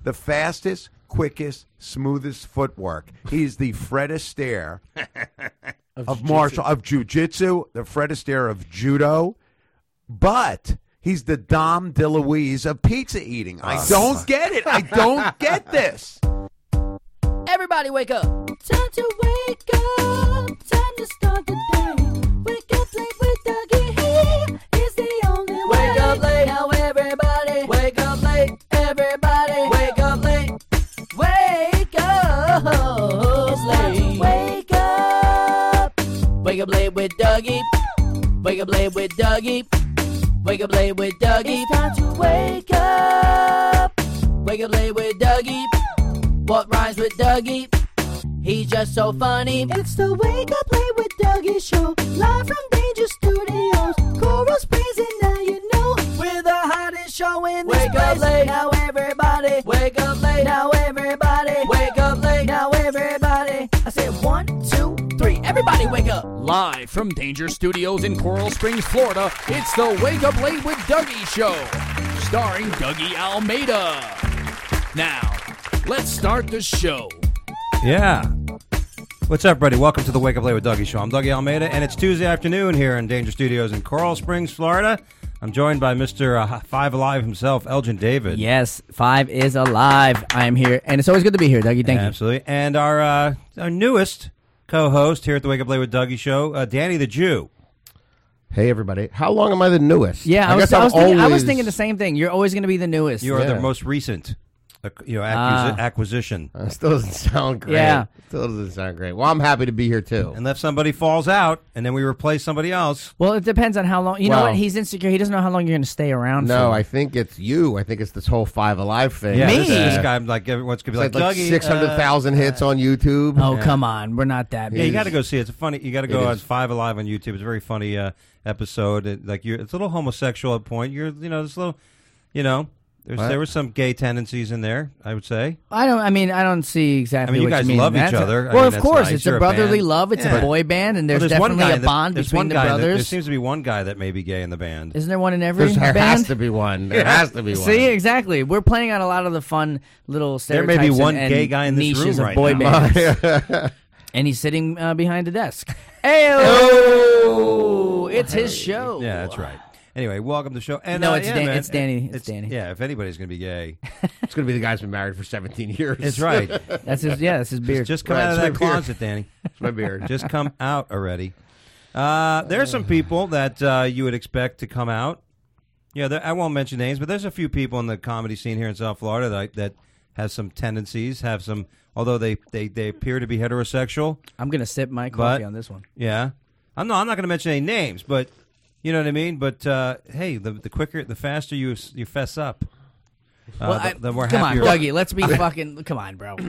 the fastest, quickest, smoothest footwork. He's the Fred Astaire of jiu-jitsu, the Fred Astaire of judo, but he's the Dom DeLuise of pizza eating. I don't get it. I don't get this. Everybody wake up. Time to wake up. Time to start the day. Wake up late with Dougie. He is the only way. Wake up late. Now everybody. Wake up late. Everybody. Wake up late. Wake up late. Wake up. Wake up late with Dougie. Wake up late with Dougie. Wake up late with Dougie. It's time to wake up. Wake up late with Dougie. What rhymes with Dougie? He's just so funny. It's the Wake Up Late with Dougie show. Live from Danger Studios. Coral Springs and now you know. We're the hottest show in this place. Wake up late. Now everybody. Wake up late. Now everybody. Wake up late. Now everybody. I said 1, 2, 3. Everybody wake up. Live from Danger Studios in Coral Springs, Florida, it's the Wake Up Late with Dougie show. Starring Dougie Almeida. Now, let's start the show. Yeah. What's up, everybody? Welcome to the Wake Up Late with Dougie show. I'm Dougie Almeida, and it's Tuesday afternoon here in Danger Studios in Coral Springs, Florida. I'm joined by Mr. Five Alive himself, Elgin David. Yes, Five is alive. I am here, and it's always good to be here, Dougie. Thank you. Absolutely. And our newest co-host here at the Wake Up Late with Dougie show, Danny the Jew. Hey, everybody. How long am I the newest? Yeah, I was thinking the same thing. You're always going to be the newest. You are the most recent. Acquisition. Still doesn't sound great. Yeah. Still doesn't sound great. Well, I'm happy to be here, too. Unless somebody falls out, and then we replace somebody else. Well, it depends on how long. You know what? He's insecure. He doesn't know how long you're going to stay around for. No, I think it's you. I think it's this whole Five Alive thing. Yeah, Me? This guy, like, everyone's going to be like, Dougie, 600,000 hits on YouTube. Oh, come on. We're not that big. Yeah, you got to go see it. It's funny. You got to go on Five Alive on YouTube. It's a very funny episode. It's a little homosexual at point. This little, there were some gay tendencies in there, I would say. I don't see exactly you what guys you mean. love each other. Well, of course. Nice. It's You're a brotherly band. love. It's a boy band, and there's definitely a bond between the brothers. There seems to be one guy that may be gay in the band. Isn't there one in every band? There has to be one. There has to be one. See, exactly. We're playing on a lot of the fun little stereotypes. There may be one and gay guy in this niches room of boy right now. bands. And he's sitting behind a desk. Hey-o! It's his show. Yeah, that's right. Anyway, welcome to the show. And, no, it's man, it's Danny. It's Danny. Yeah, if anybody's going to be gay. It's going to be the guy's been married for 17 years. That's right. That's his beard. Just come out of that closet, Danny. It's my beard. Just come out already. There's some people that you would expect to come out. Yeah, I won't mention names, but there's a few people in the comedy scene here in South Florida that have some tendencies, although they appear to be heterosexual. I'm going to sip my coffee on this one. Yeah. I'm not going to mention any names, but you know what I mean? But, hey, the faster you fess up, the more come happier. Come on, Dougie, let's be fucking... Come on, bro.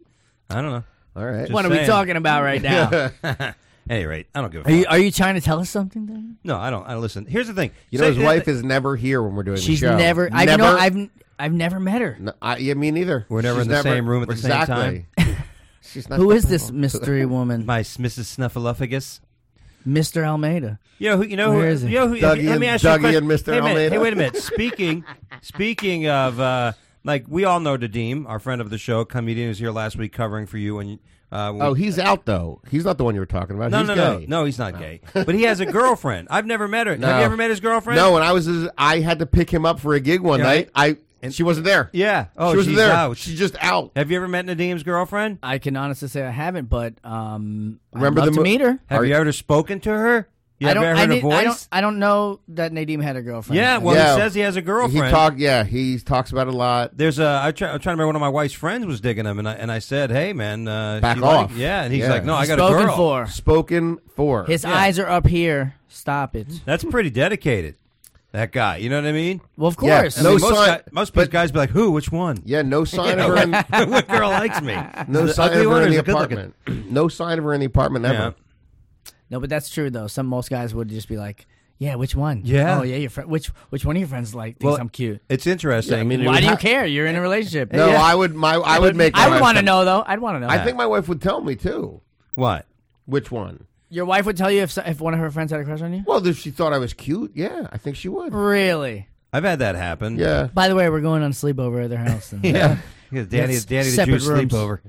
I don't know. All right. What are we talking about right now? At any rate, I don't give a fuck. Are you trying to tell us something, then? No, I don't. Listen, here's the thing. His wife is never here when we're doing the show. She's never... I've never met her. No, me neither. We're never in the same room at the same time. She's not Who is this mystery woman? My Mrs. Snuffleupagus. Mr. Almeida. Where is he? Dougie, let me ask you a question. and Mr. Almeida. Hey, wait a minute. Speaking of, we all know Nadim, our friend of the show, comedian, who was here last week covering for you. And he's out, though. He's not the one you were talking about. No, he's not gay. But he has a girlfriend. I've never met her. No. Have you ever met his girlfriend? No, when I had to pick him up for a gig one night. She wasn't there. Yeah. Oh, she wasn't she's there. Out. She's just out. Have you ever met Nadim's girlfriend? I can honestly say I haven't, but Remember I'd love to meet her. Have you ever spoken to her? You ever heard her voice? I don't know that Nadim had a girlfriend. Yeah, well, he says he has a girlfriend. He talks about it a lot. There's I'm trying to remember, one of my wife's friends was digging him, and I said, "Hey, man, back off." And he's like, "No, I got a girl." Spoken for. His eyes are up here. Stop it. That's pretty dedicated. That guy, you know what I mean? Well, of course. Yeah, most guys be like, "Who? Which one?" Yeah, no sign of her. What girl likes me? No sign of her in the apartment. No sign of her in the apartment ever. Yeah. No, but that's true though. Most guys would just be like, "Yeah, which one? Yeah. Oh, yeah, your friend. Which one of your friends thinks I'm cute? It's interesting. Yeah, why do you care? You're in a relationship. No, I would make. I would want to know though. I'd want to know. I think my wife would tell me too. What? Which one? Your wife would tell you if one of her friends had a crush on you? Well, if she thought I was cute, yeah, I think she would. Really? I've had that happen. Yeah. By the way, we're going on sleepover at their house. And, Yeah. Danny Yes, the separate Jew rooms. sleepover.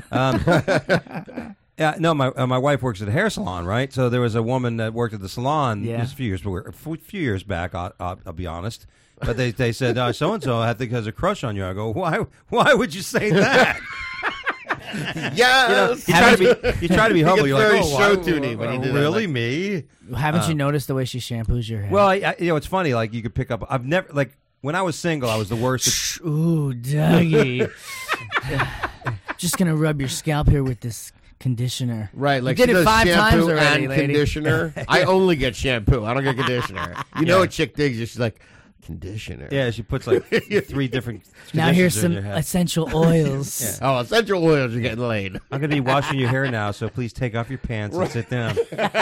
Yeah, no, my wife works at a hair salon, right? So there was a woman that worked at the salon just a few years back. I'll be honest, but they said so and so I think has a crush on you. I go, why would you say that? Yeah. You try to be humble. You're very like, show-tuny when you do that, really like- me? Haven't you noticed the way she shampoos your hair? Well, it's funny. Like you could pick up. I've never like when I was single, I was the worst. Ooh, Dougie. Just gonna rub your scalp here with this conditioner. Right, like you did she it does 5 times shampoo already, and lady. conditioner. I only get shampoo. I don't get conditioner. You know, a chick digs you. She's like, conditioner. Yeah, she puts like 3 different. Now here's conditioners in some your head. essential oils. Oh, essential oils are getting laid. I'm going to be washing your hair now, so please take off your pants and sit down.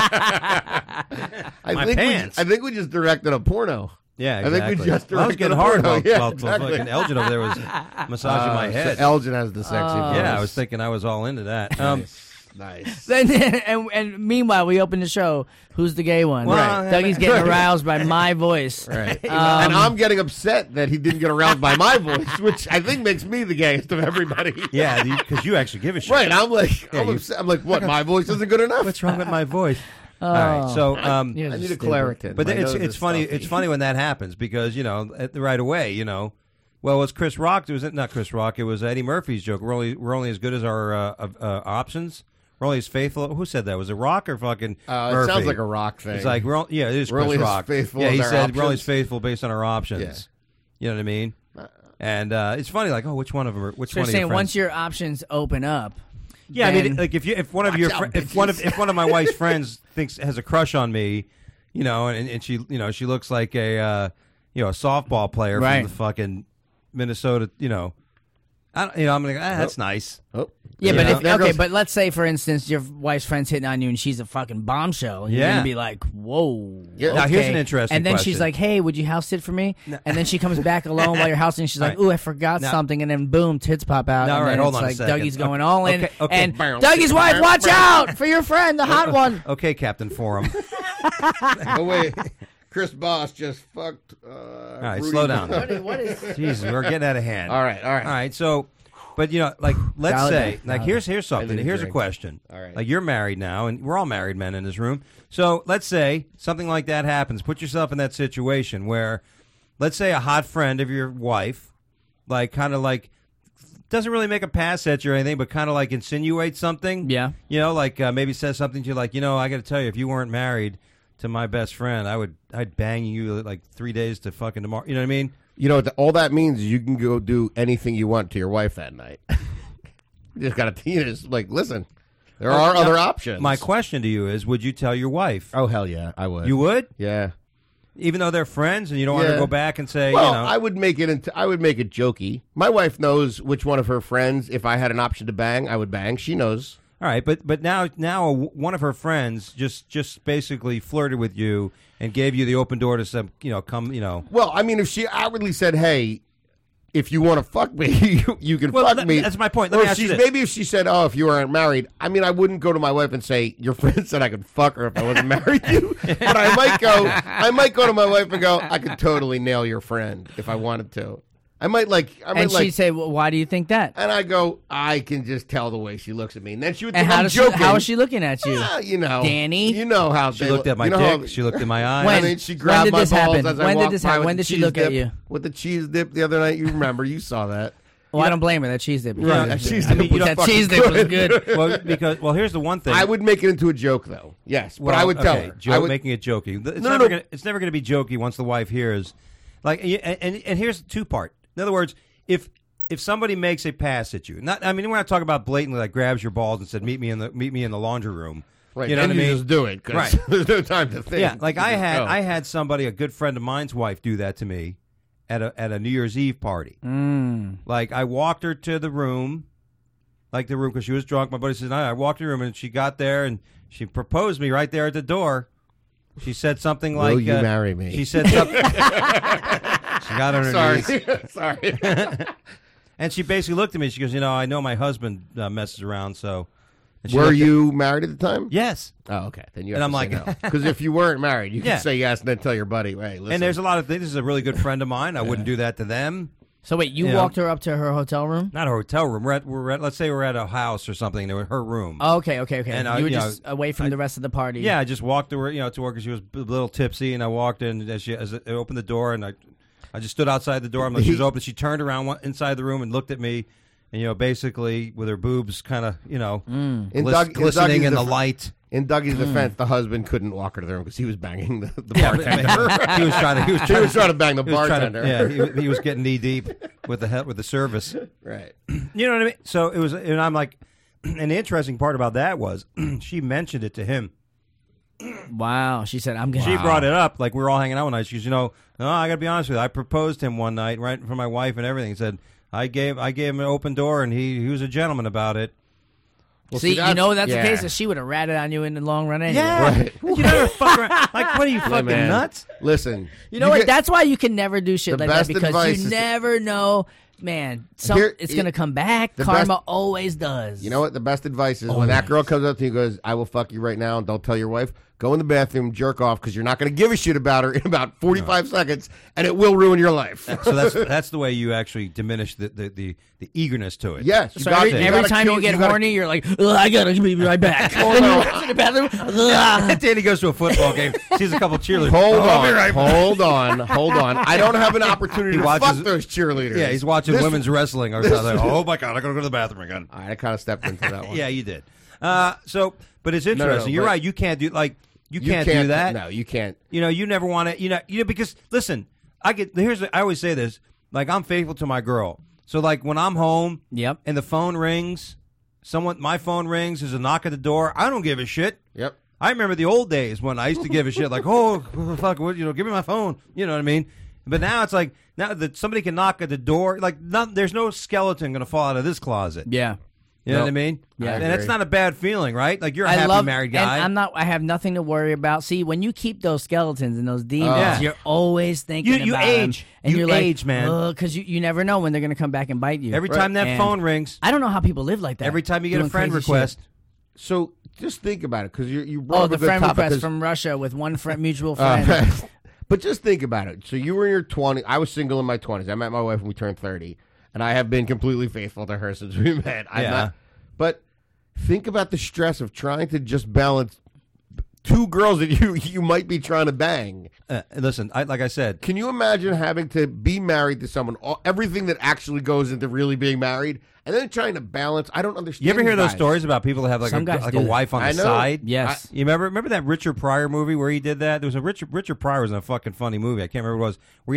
My pants. I think we just directed a porno. Yeah, I think we exactly. just I was directed getting a hard porno. while Yeah, exactly. fucking Elgin over there was massaging my head. So Elgin has the sexy voice. Yeah, I was thinking I was all into that. Nice. Then and meanwhile, we open the show. Who's the gay one? Well, Right. Dougie's getting aroused by my voice. Right. And I'm getting upset that he didn't get aroused by my voice, which I think makes me the gayest of everybody. Yeah, because you actually give a shit. Right. I'm like, upset. I'm like, what? My voice isn't good enough? What's wrong with my voice? All right, so You're I need a stupid. Claritin. but My it's nose is funny. stuffy. It's funny when that happens because right away Well, it was Chris Rock. It was not Chris Rock. It was Eddie Murphy's joke. We're only as good as our options. We're only as faithful. Who said that? Was it Rock or fucking It Murphy? sounds like a Rock thing. It's like it is We're Chris only as Rock. faithful Yeah, as he our said we're only as options. faithful based on our options. Yeah. You know what I mean? And it's funny, like, which one of them? Which So one you're of saying your friends? once your options open up. Yeah, I mean, then- like if one of your Watch out, if one of my wife's friends has a crush on me, and she she looks like a softball player Right. from the fucking Minnesota, I'm gonna go, that's nice. Oh. Yeah, Yeah. but There goes- but let's say for instance your wife's friend's hitting on you and she's a fucking bombshell. You're Yeah. gonna be like, whoa. Yeah. Now, here's okay. an interesting And then question. she's like, hey, would you house sit for me? And then she comes back alone while you're housing. And she's like, All right. ooh, I forgot Now- something. And then boom, tits pop out. Now, and all right, then hold it's on a like second. Dougie's going all in. Okay, okay. And Dougie's wife, watch out for your friend, the hot one. Okay, Captain Forum. Oh, wait. Chris Boss just fucked. All right, Rudy. slow down. What is Jesus, we're getting out of hand. All right. All right, so, but like, let's Dial it say, back, like, dial it here's something. need a Here's a drink. question. All right. Like, you're married now, and we're all married men in this room. So let's say something like that happens. Put yourself in that situation where, let's say, a hot friend of your wife, like, kind of like, doesn't really make a pass at you or anything, but kind of like insinuates something. Yeah. Like maybe says something to you, like, I got to tell you, if you weren't married to my best friend, I'd bang you like 3 days to fucking tomorrow. You know what I mean? You know what all that means is you can go do anything you want to your wife that night. You just got to just like listen. There are other options. My question to you is, would you tell your wife? Oh hell yeah, I would. You would? Yeah. Even though they're friends and you don't want to Yeah. go back and say, Well, I would make it jokey. My wife knows which one of her friends, if I had an option to bang, I would bang. She knows. all right, but now one of her friends just basically flirted with you and gave you the open door to some, come. Well, I mean, if she outwardly said, "Hey, if you want to fuck me, you can Well, fuck me." that's my point. Let Or me ask you this. maybe if she said, "Oh, if you aren't married," I mean, I wouldn't go to my wife and say, "Your friend said I could fuck her if I wasn't married to you." But I might go to my wife and go, "I could totally nail your friend if I wanted to." And she'd say, well, why do you think that? and I go, "I can just tell the way she looks at me." And then she would And think I'm joking. how is she looking at you? Danny? You know how She they looked at my you know dick. how- She looked at my eyes. When? I mean, she When grabbed did my this balls happen? as I When did walked this by happen? with When the did she cheese look at dip. you? With the cheese dip the other night? You remember? You saw that. Well, I don't blame her. That cheese dip. Right. was That cheese good. dip was that fucking cheese dip was good. good. well, here's the one thing. I would make it into a joke, though. Yes, but I would tell her. I would, making it jokey. It's No, never no. Gonna, it's never going to be jokey once the wife hears. Like, and here's the two part. In other words, if somebody makes a pass at you, we're not talking about blatantly like grabs your balls and said meet me in the laundry room. right, You know then what I you mean? just do it. 'Cause Right. there's no time to think. Yeah, like You I just go. had somebody, a good friend of mine's wife, do that to me at a New Year's Eve party. Like I walked her to the room, because she was drunk. My buddy says, I walked to the room and she got there and she proposed me right there at the door. She said something like, Will you marry me? She said something. She got on her knees. Sorry. And she basically looked at me. She goes, I know my husband messes around, so, And she Were looked at- you married at the time? Yes. Oh, okay. Then you And have I'm to like- say no. Because if you weren't married, you Yeah. could say yes and then tell your buddy, hey, listen. And there's a lot of things. This is a really good friend of mine. I wouldn't do that to them. So wait, you Yeah. walked her up to her hotel room? Not a hotel room. We're at let's say we're at a house or something. They were her room. Oh, okay. And you were you know, just away from the rest of the party. Yeah, I just walked to her, to her because she was a little tipsy, and I walked in as I opened the door, and I just stood outside the door. I'm like, she was open. She turned around inside the room and looked at me, and basically with her boobs kind of glistening in the light. In Dougie's defense, the husband couldn't walk her to the room because he was banging the bartender. He was trying to bang the bartender. He was getting knee deep with the service. Right. You know what I mean? So it was, and I'm like, and the interesting part about that was she mentioned it to him. Wow. She said, "I'm gonna." She brought it up, like we were all hanging out one night. She goes, no, I got to be honest with you. I proposed to him one night, right in front of my wife and everything. Said I gave him an open door, and he was a gentleman about it. Well, See, that's that's the yeah. case. That she would have ratted on you in the long run anyway. Yeah, Right. you never fuck around. Like, what are you fucking man. nuts? Listen. You know what? get- That's why you can never do shit The like that best because advice you is to- never know. Man, it's gonna come back. the Karma best- always does. You know what? The best advice is when that girl comes up to you and goes, I will fuck you right now, and don't tell your wife. Go in the bathroom, jerk off, because you're not going to give a shit about her in about 45 seconds, and it will ruin your life. So that's the way you actually diminish the eagerness to it. Yes. You So got every to time you get horny, you're like, "Ugh, I gotta be right back." Oh, And no. you rush to the bathroom. Ugh. Danny goes to a football game, sees a couple cheerleaders. Hold on. I don't have an opportunity He to watches- fuck those cheerleaders. Yeah, he's watching This- women's wrestling or something. Oh my god, I gotta go to the bathroom again. All right, I kind of stepped into that one. Yeah, you did. But it's interesting. You're but- right. You can't do you You can't do that. No, you can't. You never want to. Because listen, I always say this. Like, I'm faithful to my girl. So like when I'm home, Yep. and the phone rings, my phone rings. There's a knock at the door. I don't give a shit. Yep. I remember the old days when I used to give a shit, like, oh fuck, give me my phone. You know what I mean? But now it's like now that somebody can knock at the door, like there's no skeleton going to fall out of this closet. Yeah. You know Nope. what I mean? Yeah, I and that's agree. not a bad feeling, right? Like you're a I happy love married guy. And I have nothing to worry about. See, when you keep those skeletons and those demons, Yeah. you're always thinking You about age. them. And You you're age, like, man. because you never know when they're going to come back and bite you. Every time that And phone rings, I don't know how people live like that. every time you get a doing friend crazy request, shit. So just think about it, because you brought Oh, up the a good friend topic, request 'cause- from Russia with one mutual friend. But just think about it. So you were in your 20s. I was single in my 20s. I met my wife when we turned 30, and I have been completely faithful to her since we met. But think about the stress of trying to just balance two girls that you might be trying to bang. listen, like I said, Can you imagine having to be married to someone, everything that actually goes into really being married, and then trying to balance? I don't understand. you ever hear you those guys. stories about people that have like Some guys a do that. wife on I the know. side? Yes. You remember that Richard Pryor movie where he did that? There was a Richard Pryor was in a fucking funny movie. I can't remember what it was. Where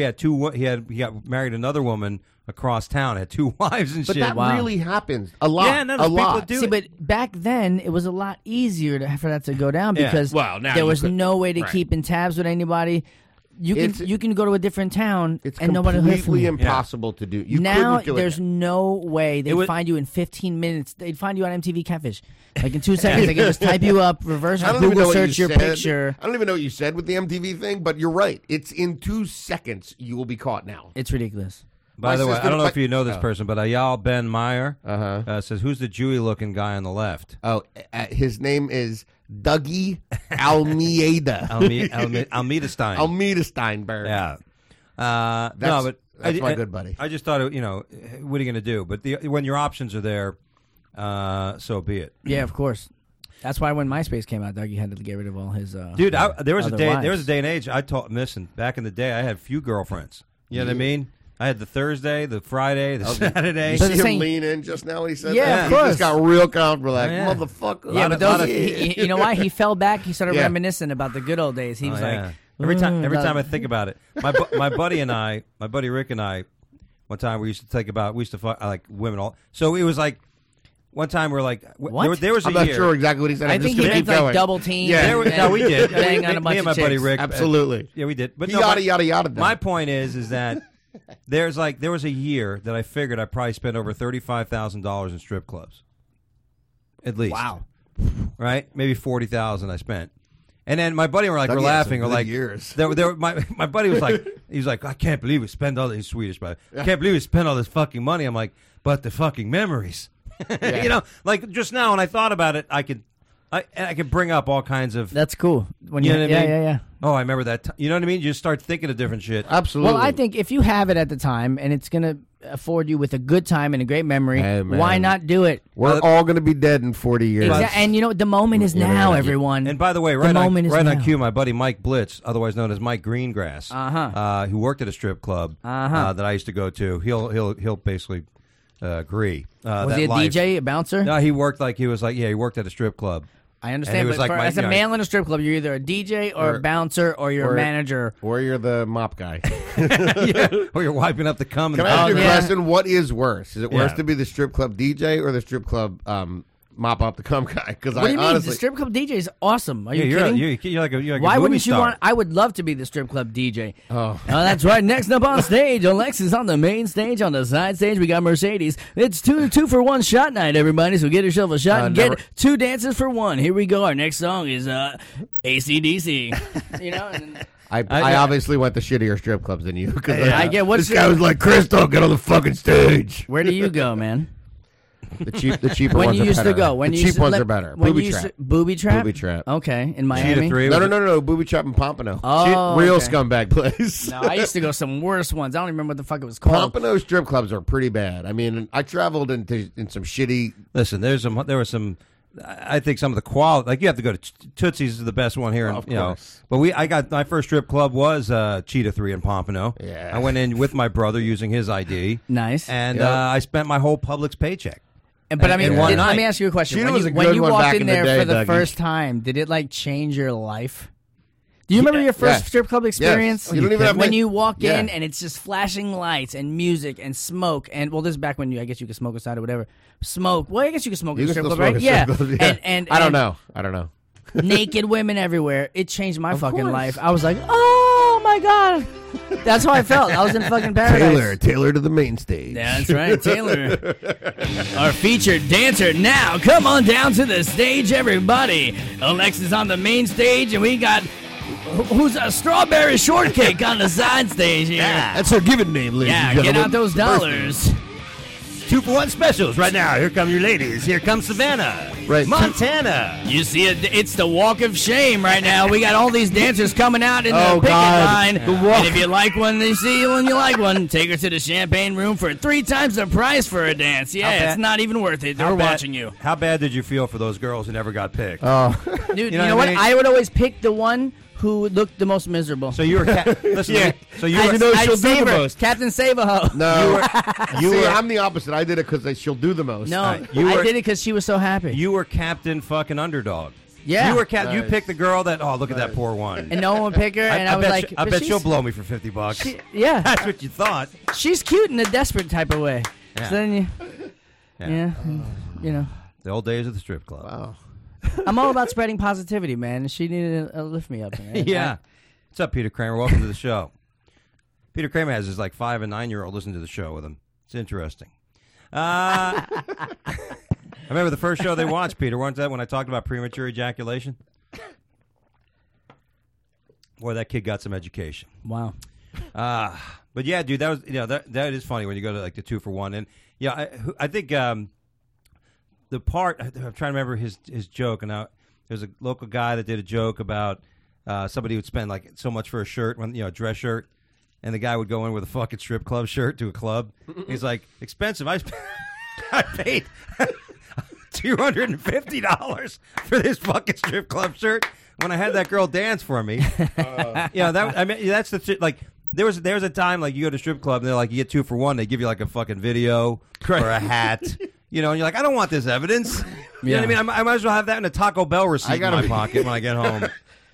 he got married another woman across town, had two wives and But shit. that Wow. really happens a lot. Yeah, no, a those people lot. do See, it. but back then it was a lot easier for that to go down Yeah. because Well, now there you was could- no way to right. keep in tabs with anybody. You It's- can go to a different town It's and nobody will hear from completely you. impossible to do. You Now couldn't do there's it. no way they'd would- find you in 15 minutes. They'd find you on MTV Catfish. Like in 2 seconds, they can just type you up, reverse I don't even know Google what search you your said. picture. I don't even know what you said with the MTV thing, but you're right. It's in 2 seconds you will be caught now. It's ridiculous. By My the way, sister- I don't know my- if you know this person, but Ayal Ben Meyer says, "Who's the Jewy-looking guy on the left?" Oh, his name is Dougie Almeida. Almeida Stein. Almeida Steinberg. Yeah. That's, no, but that's my good buddy. I just thought, what are you going to do? But when your options are there, so be it. Yeah, of course. That's why when MySpace came out, Dougie had to get rid of all his. Dude, there was a other day. wives. There was a day and age. Listen, back in the day, I had few girlfriends. You know what I mean? I had the Thursday, the Friday, the Saturday. You So see the him same- lean in just now when he said Yeah, that? of He course. just got real comfortable, like, Yeah. motherfucker. Yeah, lot but of- those, lot of- you know why? He fell back. He started Yeah. reminiscing about the good old days. He was yeah. like, every time love- I think about it, my buddy Rick and I, one time we used to fuck like women all. So it was like one time we're like, What? there was a I'm not year. sure exactly what he said. I I'm think just he gonna meant keep like going. double team. Yeah. No, we did. Bang on Me a bunch and my of buddy chicks. Rick. Absolutely. Yeah, we did. But He no, yada, yada, yada. my point is that there was a year that I figured I probably spent over $35,000 in strip clubs, at least. Wow. Right? Maybe 40,000 I spent. And then my buddy and I Dougie were had laughing. some We're good like, years. my buddy was like, he's like, I can't believe we spend all this Swedish, but I can't believe we spend all this fucking money. I'm like, but the fucking memories. You know, like just now when I thought about it, I could bring up all kinds of. That's cool. When You know what I mean? Yeah. Oh, I remember that. You know what I mean? You just start thinking of different shit. Absolutely. Well, I think if you have it at the time and it's going to afford you with a good time and a great memory, Hey, man. why not do it? we're all going to be dead in 40 years. And you know, the moment is now, everyone. And by the way, The right moment is on now. cue, my buddy Mike Blitz, otherwise known as Mike Greengrass, who worked at a strip club that I used to go to. He'll basically agree. Was he a DJ, a bouncer? No, he worked he worked at a strip club. I And he understand, was but like my- as a you know, male in a strip club, you're either a DJ or a bouncer or you're a manager. Or you're the mop guy. Yeah, or you're wiping up the cum. Can I ask you a yeah. question? What is worse? Is it worse Yeah. to be the strip club DJ or the strip club mop up the cum guy? Because What do I you mean? honestly, The strip club DJ is awesome. Are Yeah, you you're kidding? you're like Why a movie wouldn't you star. want? I would love to be the strip club DJ. Oh, that's right. Next up on stage, Alexis on the main stage. On the side stage, we got Mercedes. It's two for one shot night, everybody. So get yourself a shot and never- get 2 dances for 1. Here we go. Our next song is AC/DC. You know. And I obviously went to shittier strip clubs than you. I get what's This guy was like, Crystal, get on the fucking stage. where do you go, man? The cheaper When ones you are used better. to go, when the you cheap used to ones let- are better. when Booby you trap. used to- booby trap. Booby trap. Okay, in Miami. Cheetah 3. No. Booby trap in Pompano. Oh, Real okay. scumbag place. No, I used to go some worse ones. I don't even remember what the fuck it was called. Pompano strip clubs are pretty bad. I mean, I traveled in some shitty. Listen, there were some. I think some of the quality, like you have to go to Tootsie's is the best one here, Of you know. course. But I got my first strip club was Cheetah 3 in Pompano. Yeah. I went in with my brother using his ID. Nice. And Yep. I spent my whole Publix paycheck. But I mean, in one let night. me ask you a question. Cheetah When was you, a when good you one walked back in in the there day, for the Dougie. first time, did it like change your life? Do you remember your first Yes. strip club experience? You don't even have when to- you walk Yeah. in and it's just flashing lights and music and smoke and well, this is back when I guess you could smoke outside or whatever. Smoke. Well, I guess you could smoke You in a can strip still club, right? smoke at strip Yeah. clubs, And I don't know. naked women everywhere. It changed my fucking course. life. I was like, oh my god, that's how I felt. I was in fucking paradise. Taylor to the main stage. That's right, Taylor. Our featured dancer now. Come on down to the stage, everybody. Alexis on the main stage, and we got who's a strawberry shortcake on the side stage here. That's her given name, ladies Yeah, and get gentlemen. out those dollars. 2-for-1 specials right now. Here come your ladies. Here comes Savannah. Right. Montana. You see it, it's the walk of shame right now. We got all these dancers coming out in the Oh, picket God. line. The walk. And if you like one, you see one you like one, take her to the champagne room for 3 times the price for a dance. Yeah, bad- it's not even worth it. They're How bad- watching you. How bad did you feel for those girls who never got picked? Dude, you know know what what? I mean? I would always pick the one who looked the most miserable. So you were listen. Yeah. So you I'd, were I'd she'll do save the her. most. Captain Save-A-Ho. No, you See, were- I'm the opposite. I did it because she'll do the most. No, you I were- did it because she was so happy. you were Captain fucking Underdog. Yeah. You were You Nice. picked the girl that. Oh, look at that poor one. and no one would pick her, and I was bet like, I but bet she'll she's- blow me for $50. Yeah, That's what you thought. she's cute in a desperate type of way. Yeah. So then Yeah. you know. The old days of the strip club. Wow. I'm all about spreading positivity, man. She needed a lift me up. Man. Yeah. What's up, Peter Kramer? Welcome to the show. Peter Kramer has his 5 and 9-year-old listen to the show with him. It's interesting. I remember the first show they watched, Peter, wasn't that when I talked about premature ejaculation? Boy, that kid got some education. Wow. But yeah, dude, that was that is funny when you go to the 2-for-1, and yeah, I think the part I'm trying to remember his joke, and now there's a local guy that did a joke about somebody would spend so much for a shirt, when a dress shirt, and the guy would go in with a fucking strip club shirt to a club. He's like, expensive. I paid $250 for this fucking strip club shirt when I had that girl dance for me. That's the shit. There was a time you go to a strip club and they're like, you get 2-for-1. They give you a fucking video or a hat. And you're like, I don't want this evidence. You know what I mean? I might as well have that in a Taco Bell receipt in my pocket when I get home.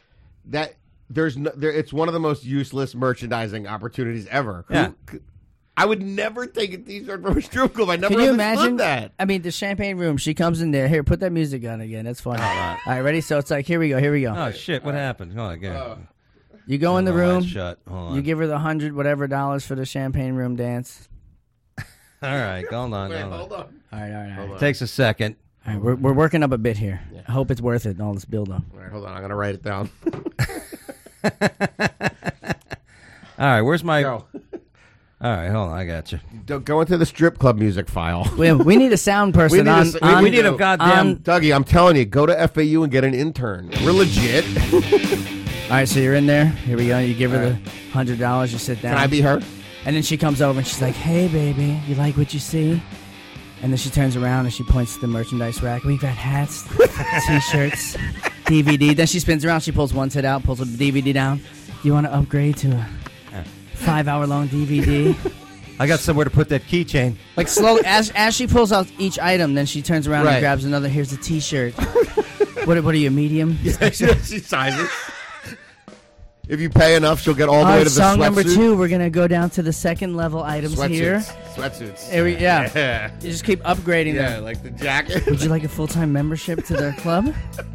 It's one of the most useless merchandising opportunities ever. Yeah. I would never take a T-shirt from a strip club. I never Can you understood imagine that. I mean, the champagne room. She comes in there. Here, put that music on again. That's funny. All right, ready? So it's here we go. Here we go. Oh, shit. What happened? Hold on, again. You go in the Oh, room. that's shut. Hold on. You give her the $100 whatever for the champagne room dance. All right. Hold on. Hold on. All right. It takes a second. All right, we're working up a bit here. I hope it's worth it. All this build up. All right, hold on. I'm going to write it down. All right. Where's my... Go. All right, hold on. I got you. Go into the strip club music file. We need a sound person We need a goddamn. Dougie, I'm telling you, go to FAU and get an intern. We're legit. All right, so you're in there. Here we go. You give her the $100. You sit down. Can I be her? And then she comes over and she's like, "Hey, baby, you like what you see?" And then she turns around and she points to the merchandise rack. We got hats, T-shirts, DVD. Then she spins around. She pulls one tit out, pulls a DVD down. You want to upgrade to a 5-hour-long DVD? I got somewhere to put that keychain. Like slowly, as she pulls out each item, then she turns around Right. and grabs another. Here's a T-shirt. What are you, medium? She signs it. If you pay enough, she'll get all the way to the song sweatsuit. number 2. We're gonna go down to the second level items here. Sweatsuits. Yeah. You just keep upgrading Yeah, them. like the jacket. Would you like a full-time membership to their club?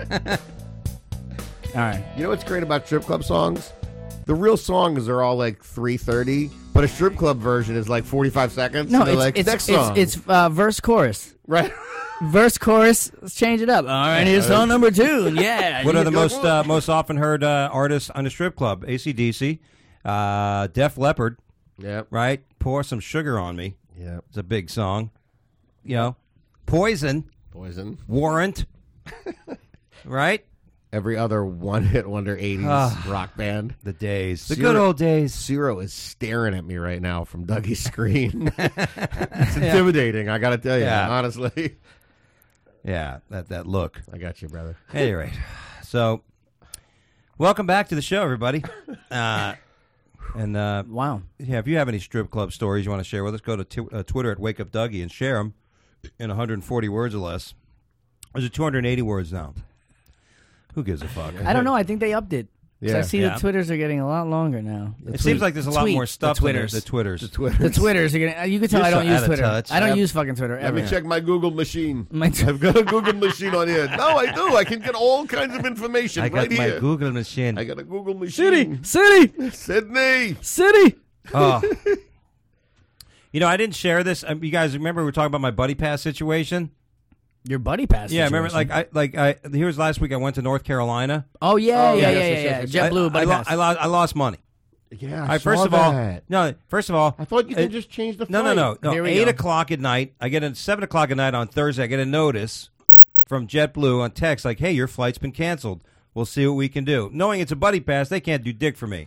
All right. You know what's great about strip club songs? The real songs are all like 3:30, but a strip club version is like 45 seconds. No, and they're it's like, it's next song. it's verse chorus. right. Verse chorus. Let's change it up. All right, here's song number 2. Yeah. What are the You're like, most often heard artists on the strip club? AC/DC, Def Leppard, Yep. right? Pour Some Sugar on Me. Yep. It's a big song. You know, Poison, Poison. Warrant, right? Every other one-hit wonder 80s rock band. The days, the Zero- good old days. Zero is staring at me right now from Dougie's screen. It's intimidating, I got to tell you, Yeah. honestly. Yeah, that look. I got you, brother. At any rate, so welcome back to the show, everybody. Wow, yeah, if you have any strip club stories you want to share with us, go to Twitter at Wake Up Dougie and share them in 140 words or less. There's 280 words now. Who gives a fuck? I don't know. I think they upped it. 'Cause I Yeah. see Yeah. the Twitters are getting a lot longer now. It seems like there's a lot more stuff. The Twitters. The Twitters. The Twitter. The Twitters are getting. You can tell You're I don't so use out of Twitter. touch. I don't Yep. use fucking Twitter Let ever. me check my Google machine. My I've got a Google machine on here. No, I do. I can get all kinds of information I got right my here. Google machine. I got a Google machine. City, Sydney. Oh. You know, I didn't share this. You guys remember we were talking about my buddy pass situation? Your buddy pass. Yeah, remember? situation. Here was last week. I went to North Carolina. Oh yeah, yes. JetBlue buddy pass. I lost money. Yeah, All right, first of all, I thought you could just change the flight. No. Here we 8 go. o'clock at night. I get at 7 o'clock at night on Thursday. I get a notice from JetBlue on text like, "Hey, your flight's been canceled. We'll see what we can do." Knowing it's a buddy pass, they can't do dick for me.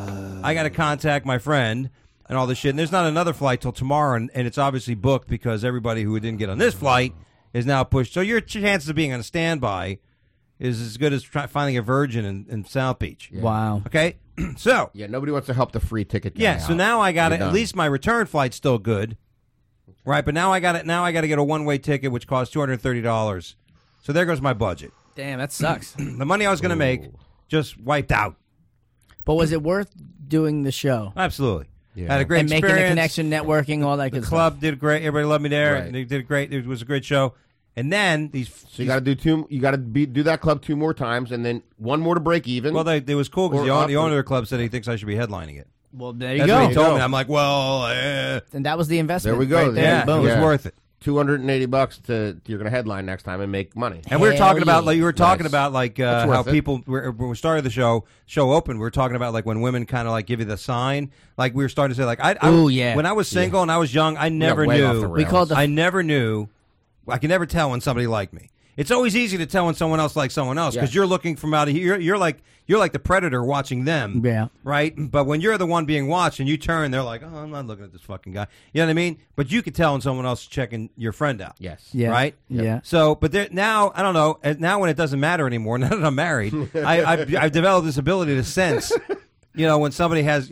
I got to contact my friend and all this shit. And there's not another flight till tomorrow, and it's obviously booked because everybody who didn't get on this flight is now pushed. So your chances of being on a standby is as good as finding a virgin in South Beach. Wow. Okay, so. Yeah, nobody wants to help the free ticket guy Yeah, so out. now I got You're it. At done. least my return flight's still good, right? But now I got it. Now I got to get a one-way ticket, which costs $230. So there goes my budget. Damn, that sucks. The money I was going to make just wiped out. But was it worth doing the show Absolutely. Yeah. Had a great and making the experience. connection, networking, all that good The stuff? club did great. Everybody loved me there. Right. They did great. It was a great show. And then these. So you got to do two. You got to do that club 2 more times, and then 1 more to break even. Well, it was cool because Or the owner of the club said he thinks I should be headlining it. Well, there you That's go. what he told go. me. I'm like, well, And that was the investment. There we go. Right there. yeah, Boom. it was Yeah. worth it. $280 to you're going to headline next time and make money. And we were Hell talking about yeah. like you were talking Nice. about like That's how worth it. people when we started the show open, we were talking about like when women kind of like give you the sign. Like we were starting to say like Ooh, yeah. when I was single and I was young, I never way off the knew. rails. We called the I never knew. I can never tell when somebody liked me. It's always easy to tell when someone else likes someone else because Yeah. you're looking from out of here. You're like the predator watching them. Yeah. Right. But when you're the one being watched and you turn, they're like, oh, I'm not looking at this fucking guy. You know what I mean? But you could tell when someone else is checking your friend out. Yes. Yeah. Right? Yeah. So, but now, I don't know, now when it doesn't matter anymore, now that I'm married, I've developed this ability to sense, when somebody has,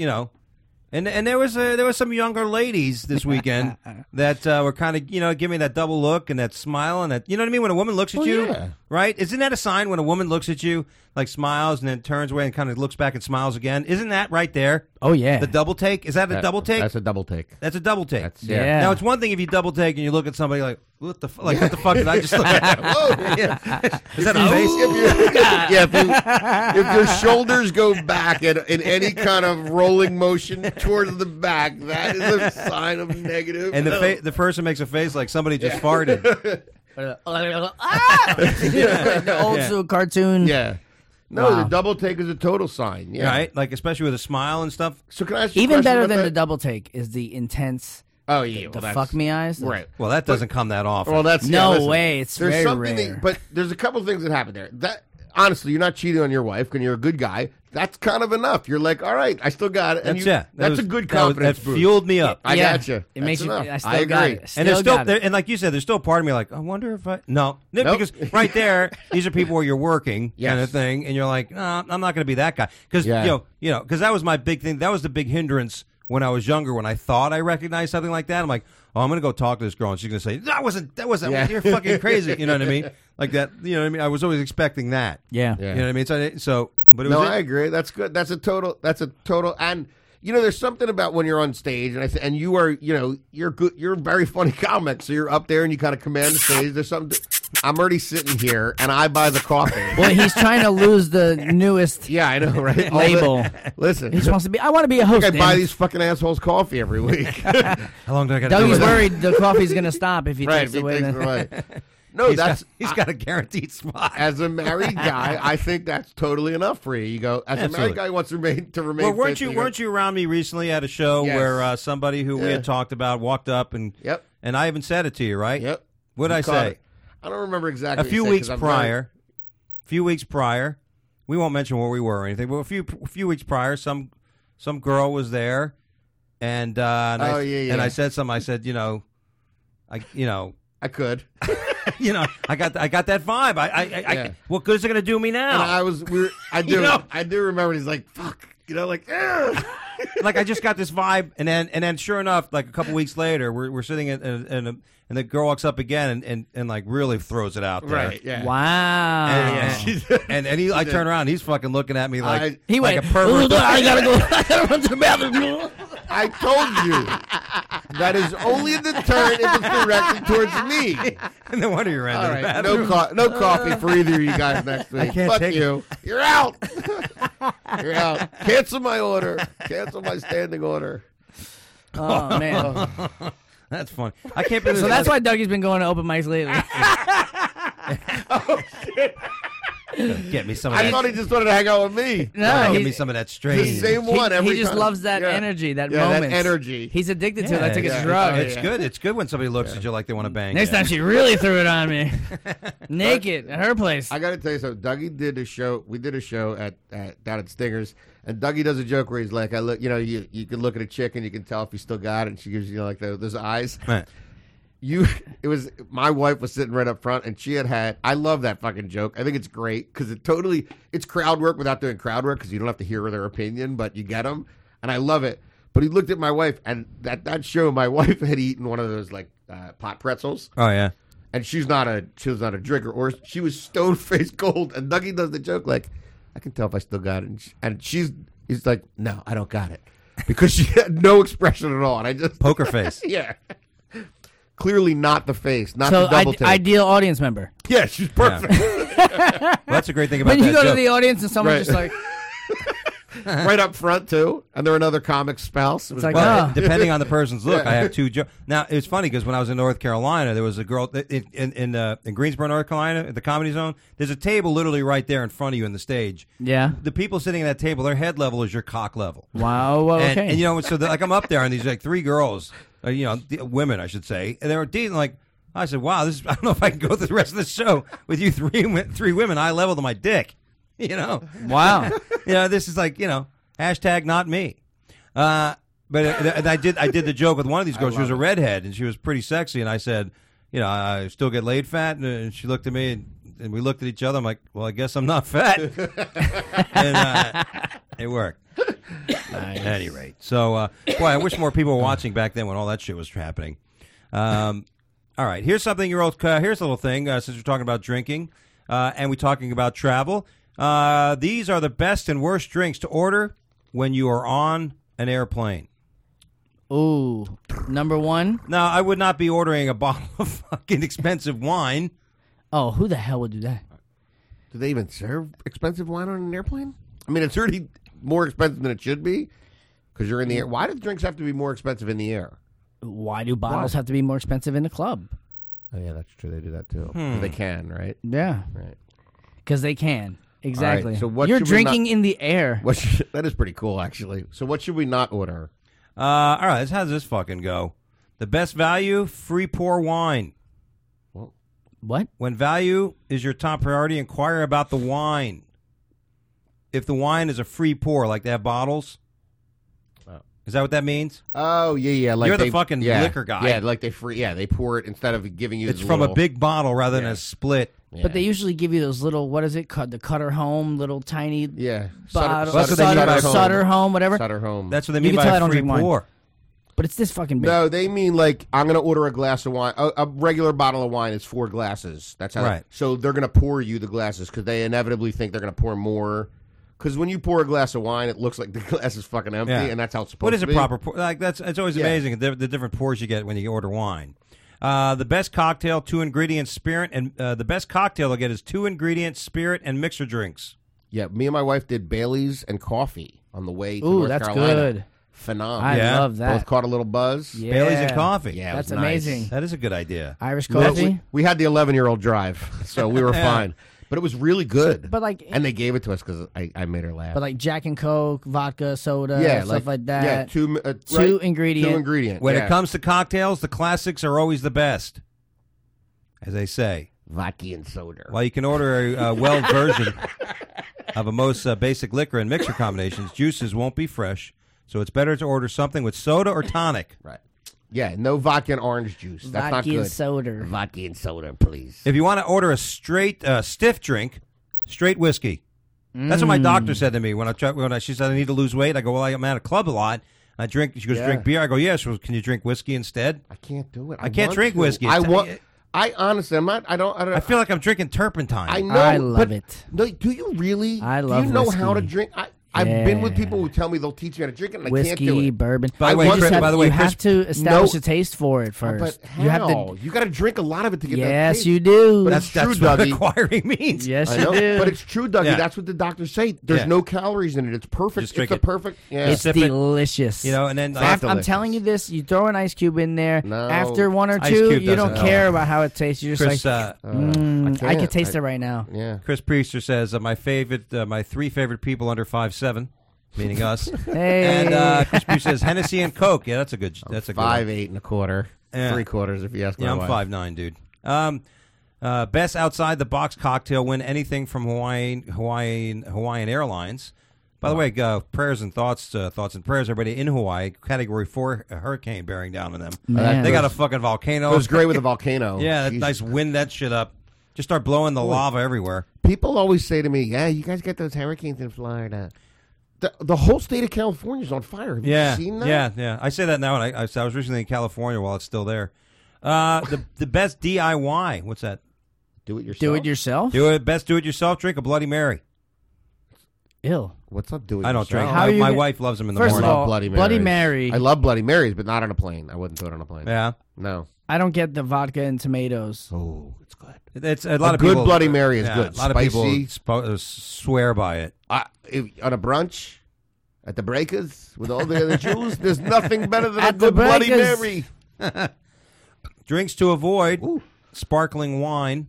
and there was some younger ladies this weekend that were kind of, giving me that double look and that smile and that, you know what I mean? When a woman looks at you, yeah. right? Isn't that a sign when a woman looks at you, like smiles and then turns away and kind of looks back and smiles again? Isn't that right there? Oh yeah. The double take? Is that a double take? That's a double take. That's a double take. That's Yeah. Now, it's one thing if you double take and you look at somebody like, what the fuck did I just look at? Yeah. Is that a face? If your shoulders go back in any kind of rolling motion towards the back, that is a sign of negative. And the person makes a face like somebody just farted. The old school cartoon. yeah. No, Wow. the double take is a total sign. Yeah. Right? Like, especially with a smile and stuff. So can I ask you a Even question better about than that? the double take is the intense, Oh yeah, the that's- fuck me eyes. Right. Well, that doesn't come that often. Well, that's No listen, way, it's there's very something rare. but there's a couple of things that happen there. That honestly, you're not cheating on your wife because you're a good guy. That's kind of enough. You're like, all right, I still got it. And That's you, yeah. That's a good confidence That boost. fueled me up. I Yeah. gotcha. It makes That's you. enough. I still I got agree. it. And there's still, got it. and like you said, there's still part of me like, I wonder if I no, Nope. because right there, these are people where you're working Yes. kind of thing, and you're like, no, I'm not going to be that guy because Yeah. because that was my big thing. That was the big hindrance when I was younger. When I thought I recognized something like that, I'm like, oh, I'm going to go talk to this girl, and she's going to say, that wasn't, Yeah. you're fucking crazy. You know what I mean? Like that. You know what I mean? I was always expecting that. Yeah. Yeah. You know what I mean? So but it No, was I agree. That's good. That's a total. And there's something about when you're on stage, and you are, you're good. You're a very funny comic, so you're up there and you kind of command the stage. There's something. I'm already sitting here, and I buy the coffee. Well, he's trying to lose the newest Yeah, I know, right? label. Listen, He just wants to be. I want to be a host. I buy damn it. these fucking assholes coffee every week. How long do I got to do Dougie's this? worried the coffee's going to stop if he right? takes If he away. takes the- it away. No, He's got a guaranteed spot. as a married guy, I think that's totally enough for you. You go as a Absolutely. married guy who wants to remain. Well, weren't 50, you go, weren't you around me recently at a show Yes. where somebody who we Yeah. had talked about walked up and Yep. and I even said it to you, right? Yep. What did I You caught say? it. I don't remember exactly. A what few you said, weeks 'cause I'm prior, we won't mention where we were or anything, but a few weeks prior, some girl was there, and Oh, yeah. and I said something. I said, I could. I got that vibe. Yeah. What good is it going to do me And now? I do. You know? I do remember. He's like, "Fuck," like, "Ugh." Like I just got this vibe, and then sure enough, like a couple weeks later, we're sitting and the girl walks up again and like really throws it out there. Right? Yeah. Wow. And I turn around, he's fucking looking at me like He like went, a pervert. I gotta go. I gotta run to the bathroom. I told you that is only the turn if it's directed towards me. And then what are you All rendering? right, no coffee for either of you guys next week. can't Fuck take you. You're out. You're out. Cancel my order. Cancel my standing order. Oh man. That's funny. I can't believe So that's why Dougie's been going to open mics lately. get me some of I that. thought he just wanted to hang out with me. No, give me he, some of that The strange. same one every he just time. loves that Yeah. energy, that Yeah, that moment. energy. He's addicted to it. Yeah, That's like yeah. a drug. Oh, It's yeah. good. It's good when somebody looks at you like they want to bang. Next you. time she really threw it on me, naked at her place. I got to tell you something. Dougie did a show. We did a show at down at Stingers, and Dougie does a joke where he's like, "I look, you can look at a chick and you can tell if you still got it." And she gives you like those eyes. Right. It was my wife was sitting right up front, and she had. I love that fucking joke. I think it's great because it's crowd work without doing crowd work because you don't have to hear their opinion, but you get them, and I love it. But he looked at my wife, and that show, my wife had eaten one of those like pot pretzels. Oh yeah. And she was not a drinker, or she was stone faced cold. And Dougie does the joke like, I can tell if I still got it. And he's like, no, I don't got it, because she had no expression at all. And I just Poker face. yeah, clearly not the face, not So the double take. ideal audience member. Yeah, she's perfect. Well, that's a great thing about When you that go to joke. the audience and someone's Right. just like, Right up front too, and they're another comic spouse. It was like, great. Well, Ah. depending on the person's look, Yeah. I have two jokes. Now, it's funny because when I was in North Carolina, there was a girl in Greensboro, North Carolina, at the Comedy Zone. There's a table literally right there in front of you in the stage. yeah, The people sitting at that table, their head level is your cock level. wow, well, okay. And so like I'm up there, and these like three girls, women, I should say, and they were dating like. I said, "Wow, I don't know if I can go through the rest of the show with you three women eye level to my dick." wow. This is like hashtag not me. But I did the joke with one of these girls. She was a redhead and she was pretty sexy, and I said, I still get laid fat, and she looked at me and we looked at each other. I'm like, well, I guess I'm not fat, and it worked. At any rate, so boy, I wish more people were watching back then when all that shit was happening. All right, here's something here's a little thing since we're talking about drinking and we're talking about travel. These are the best and worst drinks to order when you are on an airplane. Ooh, number one. Now, I would not be ordering a bottle of fucking expensive wine. Oh, who the hell would do that? Do they even serve expensive wine on an airplane? I mean, it's already more expensive than it should be because you're in the air. Why do drinks have to be more expensive in the air? Why do bottles have to be more expensive in the club? Oh yeah, that's true. They do that too. 'Cause they can, right? Yeah, Right. because they can. Exactly. All right, so what You're should we drinking in the air. That is pretty cool, actually. So what should we not order? All right, how does this fucking go? The best value, free pour wine. What? When value is your top priority, inquire about the wine. If the wine is a free pour, like they have bottles. Is that what that means? Oh, yeah. Like You're the fucking liquor guy. Yeah, like they pour it instead of giving you It's the from little, a big bottle rather than a split. Yeah. But they usually give you those little, what is it called? The Cutter Home, little tiny bottle. That's what they mean by Sutter Home, whatever. Sutter Home. That's what they You mean can tell I by don't free drink wine. pour. But it's this fucking big. No, they mean like I'm going to order a glass of wine. A regular bottle of wine is 4 glasses. That's how. Right. So they're going to pour you the glasses because they inevitably think they're going to pour more. Because when you pour a glass of wine, it looks like the glass is fucking empty, and that's how it's supposed What is to a be. proper pour? Like it's always amazing the different pours you get when you order wine. The best cocktail, 2-ingredient spirit, and the best cocktail they'll get is 2-ingredient spirit and mixer drinks. Yeah, me and my wife did Bailey's and coffee on the way to Ooh, North that's Carolina. good. Phenomenal. I Yeah. love that. Both caught a little buzz. Yeah. Bailey's and coffee. Yeah, it That's was nice. amazing. That is a good idea. Irish Well, coffee. we had the 11-year-old drive, so we were fine. But it was really good. But like, and they gave it to us because I made her laugh. but like Jack and Coke, vodka, soda, yeah, stuff like that. Yeah, two ingredient. 2 ingredient. When yeah. it comes to cocktails, the classics are always the best, as they say. vodka and soda. While you can order a well version of a most basic liquor and mixer combinations, juices won't be fresh, so it's better to order something with soda or tonic. Right. Yeah, no vodka and orange juice. That's Vodka not good. and soda. Vodka and soda, please. If you want to order a straight stiff drink, straight whiskey. That's what my doctor said to me when she said I need to lose weight. I go, well, I'm at a club a lot. I drink. She goes, drink beer. I go, yeah. She goes, can you drink whiskey instead? I can't do it. I can't want drink to. whiskey. I honestly, I'm not. I don't. I feel like I'm drinking turpentine. I know. I love but it. No, do you really? I love Do you know whiskey. how to drink? I've been with people who tell me they'll teach me how to drink it, and I can't do Whiskey, it. bourbon. By the way, You just Chris- have, by the way, you Chris- have to establish No. a taste for it first. But how? You have to. You got to drink a lot of it to get that Yes, taste. you do. But that's it's true, what Dougie. acquiring means. Yes, I you know, do. but it's true, Dougie. Yeah. That's what the doctors say. There's Yeah. no calories in it. It's perfect. Just drink It's a it. perfect. Yeah. It's Sip it. delicious. You know, and then It's I'm telling you this. You throw an ice cube in there. No. After one or Ice two, cube you don't doesn't care help. about how it tastes. You're just Chris, like, I can't. can taste it right now. Yeah. Chris Priester says my 3 favorite people under 5'7", meaning us. Hey. And Chris Priester says Hennessy and Coke. Yeah, that's a good. That's a good. 5'8" and a quarter. Yeah. 3/4 if you ask my Yeah, I'm wife. 5'9", dude. Best outside the box cocktail win anything from Hawaiian Airlines. By the way, prayers and thoughts and prayers, everybody in Hawaii. Category 4 hurricane bearing down on them. Man. They got a fucking volcano. It was great with a volcano. Yeah, that Jesus. nice wind that shit up. Just start blowing the lava everywhere. People always say to me, "Yeah, you guys get those hurricanes in Florida." The whole state of California is on fire. Have you seen that? Yeah. I say that now, and I was recently in California while it's still there. The best DIY. What's that? Do it yourself. Do it yourself? Best do it yourself. Drink a Bloody Mary. Ew. What's up? Do it. I don't drink. yourself? How are you My gonna- wife loves them in the First of morning. I love all, Bloody Marys. Bloody Mary. I love Bloody Marys, but not on a plane. I wouldn't do it on a plane. Yeah, No. I don't get the vodka and tomatoes. Oh, it's good. it's a lot A of good people. Bloody Mary is good. A lot Spicy. of people swear by it. On a brunch at the Breakers with all the other Jews, there's nothing better than a At the good Bloody Breakers. Mary. Drinks to avoid: sparkling wine,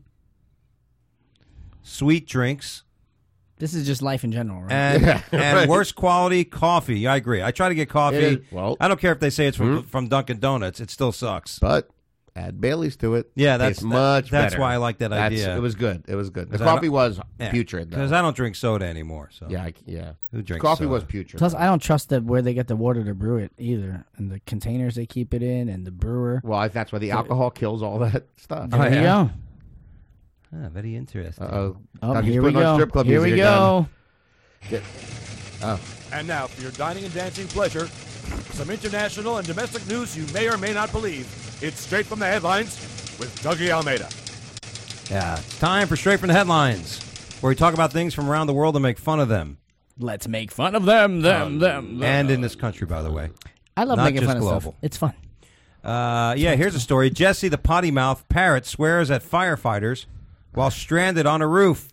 sweet drinks, This is just life in general, right? and Yeah, and right. worst quality coffee. I agree. I try to get coffee. It is- well- I don't care if they say it's from Dunkin' Donuts. It still sucks. But add Bailey's to it. Yeah, Tastes much better. that's why I like that idea. It was good. It was good. The 'Cause I coffee don't- was putrid, though. because I don't drink soda anymore. So Yeah, who drinks Coffee soda? was putrid. Plus, I don't trust where they get the water to brew it either, and the containers they keep it in, and the brewer. Well, that's why the alcohol kills all that stuff. Oh, There you yeah? go. Ah, very interesting. Uh-oh. Oh, Dougie's here we putting on go. strip club Here we music go. And now, for your dining and dancing pleasure, some international and domestic news you may or may not believe. It's straight from the headlines with Dougie Almeida. Yeah, it's time for Straight from the Headlines, where we talk about things from around the world and make fun of them. Let's make fun of them. And in this country, by the way. I love not making just fun of global. stuff. It's fun. Yeah, here's a story. Jesse the potty mouth parrot swears at firefighters while stranded on a roof.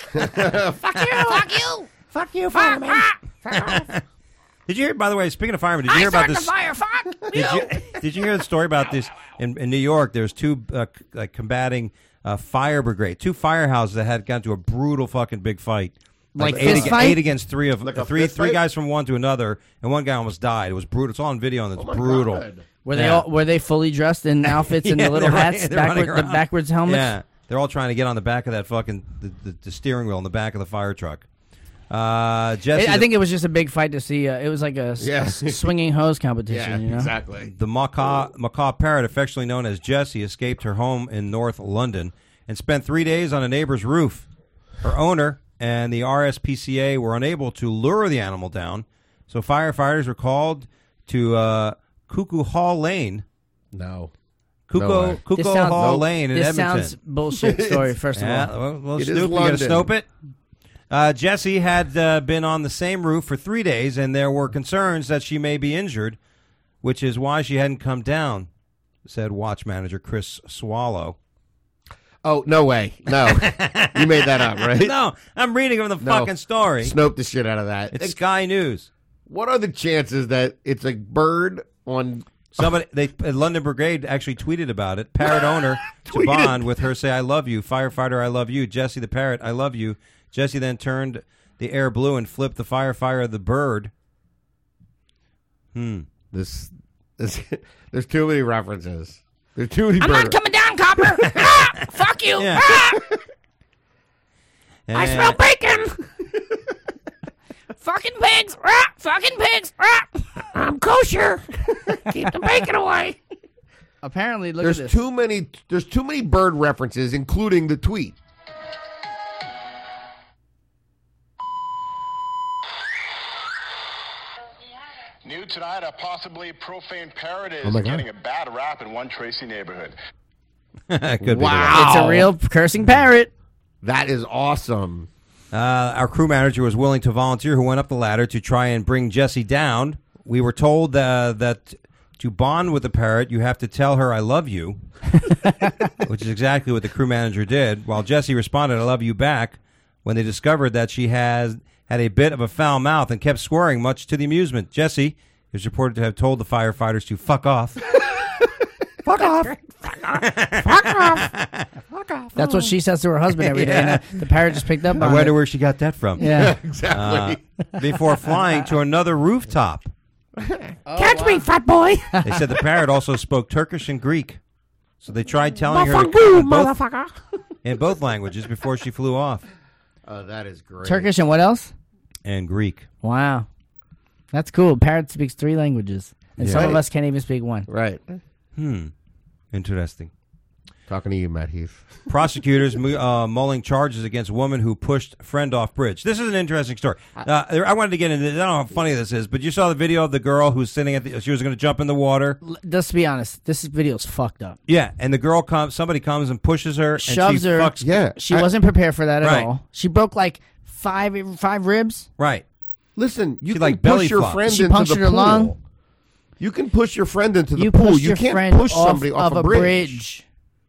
Did you hear, by the way, speaking of firemen, did you hear about this? Did you hear the story about this in New York? There's two combating fire brigade, two firehouses that had gotten to a brutal fucking big fight. Like fist fight? 8 against 3 of Like a three fist fight? guys from one to another, and one guy almost died. It was brutal. It's all on video, and it's Oh my brutal. God. Were they fully dressed in outfits and Yeah, the little they're hats, they're running the around. backwards helmets? Yeah, they're all trying to get on the back of that fucking the steering wheel in the back of the fire truck. Jesse, I think it was just a big fight to see. It was like a swinging hose competition. You know? exactly. the macaw parrot, affectionately known as Jessie, escaped her home in North London and spent 3 days on a neighbor's roof. Her owner and the RSPCA were unable to lure the animal down, so firefighters were called to Cuckoo Hall Lane. No. Cuckoo Hall Lane in this Edmonton. sounds bullshit story. First of all, Well, It is Snoop, you got to London. snope it. Jessie had been on the same roof for 3 days, and there were concerns that she may be injured, which is why she hadn't come down, said watch manager Chris Swallow. Oh, no way. No. You made that up, right? No, I'm reading from the No. fucking story. Snope the shit out of that. It's Sky News. What are the chances that it's a bird on... Somebody, London Brigade actually tweeted about it. Parrot owner to Tweeted. bond with her, say, "I love you." Firefighter, "I love you." Jessie the parrot, "I love you." Jessie then turned the air blue and flipped the firefighter the bird. This there's too many references. There's too many I'm bird- not coming down, copper. Fuck you. Yeah. I smell bacon. Fucking pigs. Fucking pigs. I'm kosher. Keep the bacon away. Apparently, look There's at this. There's too many bird references, including the tweet. New tonight, a possibly profane parrot is Oh my God. getting a bad rap in one Tracy neighborhood. Could be the Wow. It's a real cursing parrot. That is awesome. Our crew manager was willing to volunteer, who went up the ladder to try and bring Jessie down. We were told that to bond with the parrot, you have to tell her, "I love you," which is exactly what the crew manager did. While Jessie responded, "I love you back," when they discovered that she had a bit of a foul mouth and kept swearing, much to the amusement. Jessie is reported to have told the firefighters to fuck off. Fuck off. That's what she says to her husband every day. Yeah. And the parrot just picked up on I wonder it. where she got that from. Yeah. Exactly. Before flying to another rooftop. Catch me, fat boy. They said the parrot also spoke Turkish and Greek. So they tried telling her in both languages before she flew off. Oh, that is great. Turkish and what else? And Greek. Wow. That's cool. Parrot speaks 3 languages. And some of Right. us can't even speak one. Right. Interesting. Talking to you, Matt Heath. Prosecutors mulling charges against a woman who pushed friend off bridge. This is an interesting story. I wanted to get into this. I don't know how funny this is, but you saw the video of the girl who's sitting she was going to jump in the water. Let's be honest. This video's fucked up. Yeah, and the girl somebody comes and pushes her and Shoves she her. fucks. Yeah. She wasn't prepared for that at Right. all. She broke like five ribs. Right. Listen, you She, can like, belly push your flopped. friend She into punctured the her pool. lung. You can push your friend into the You pool. pushed You your can't friend push somebody off of a bridge.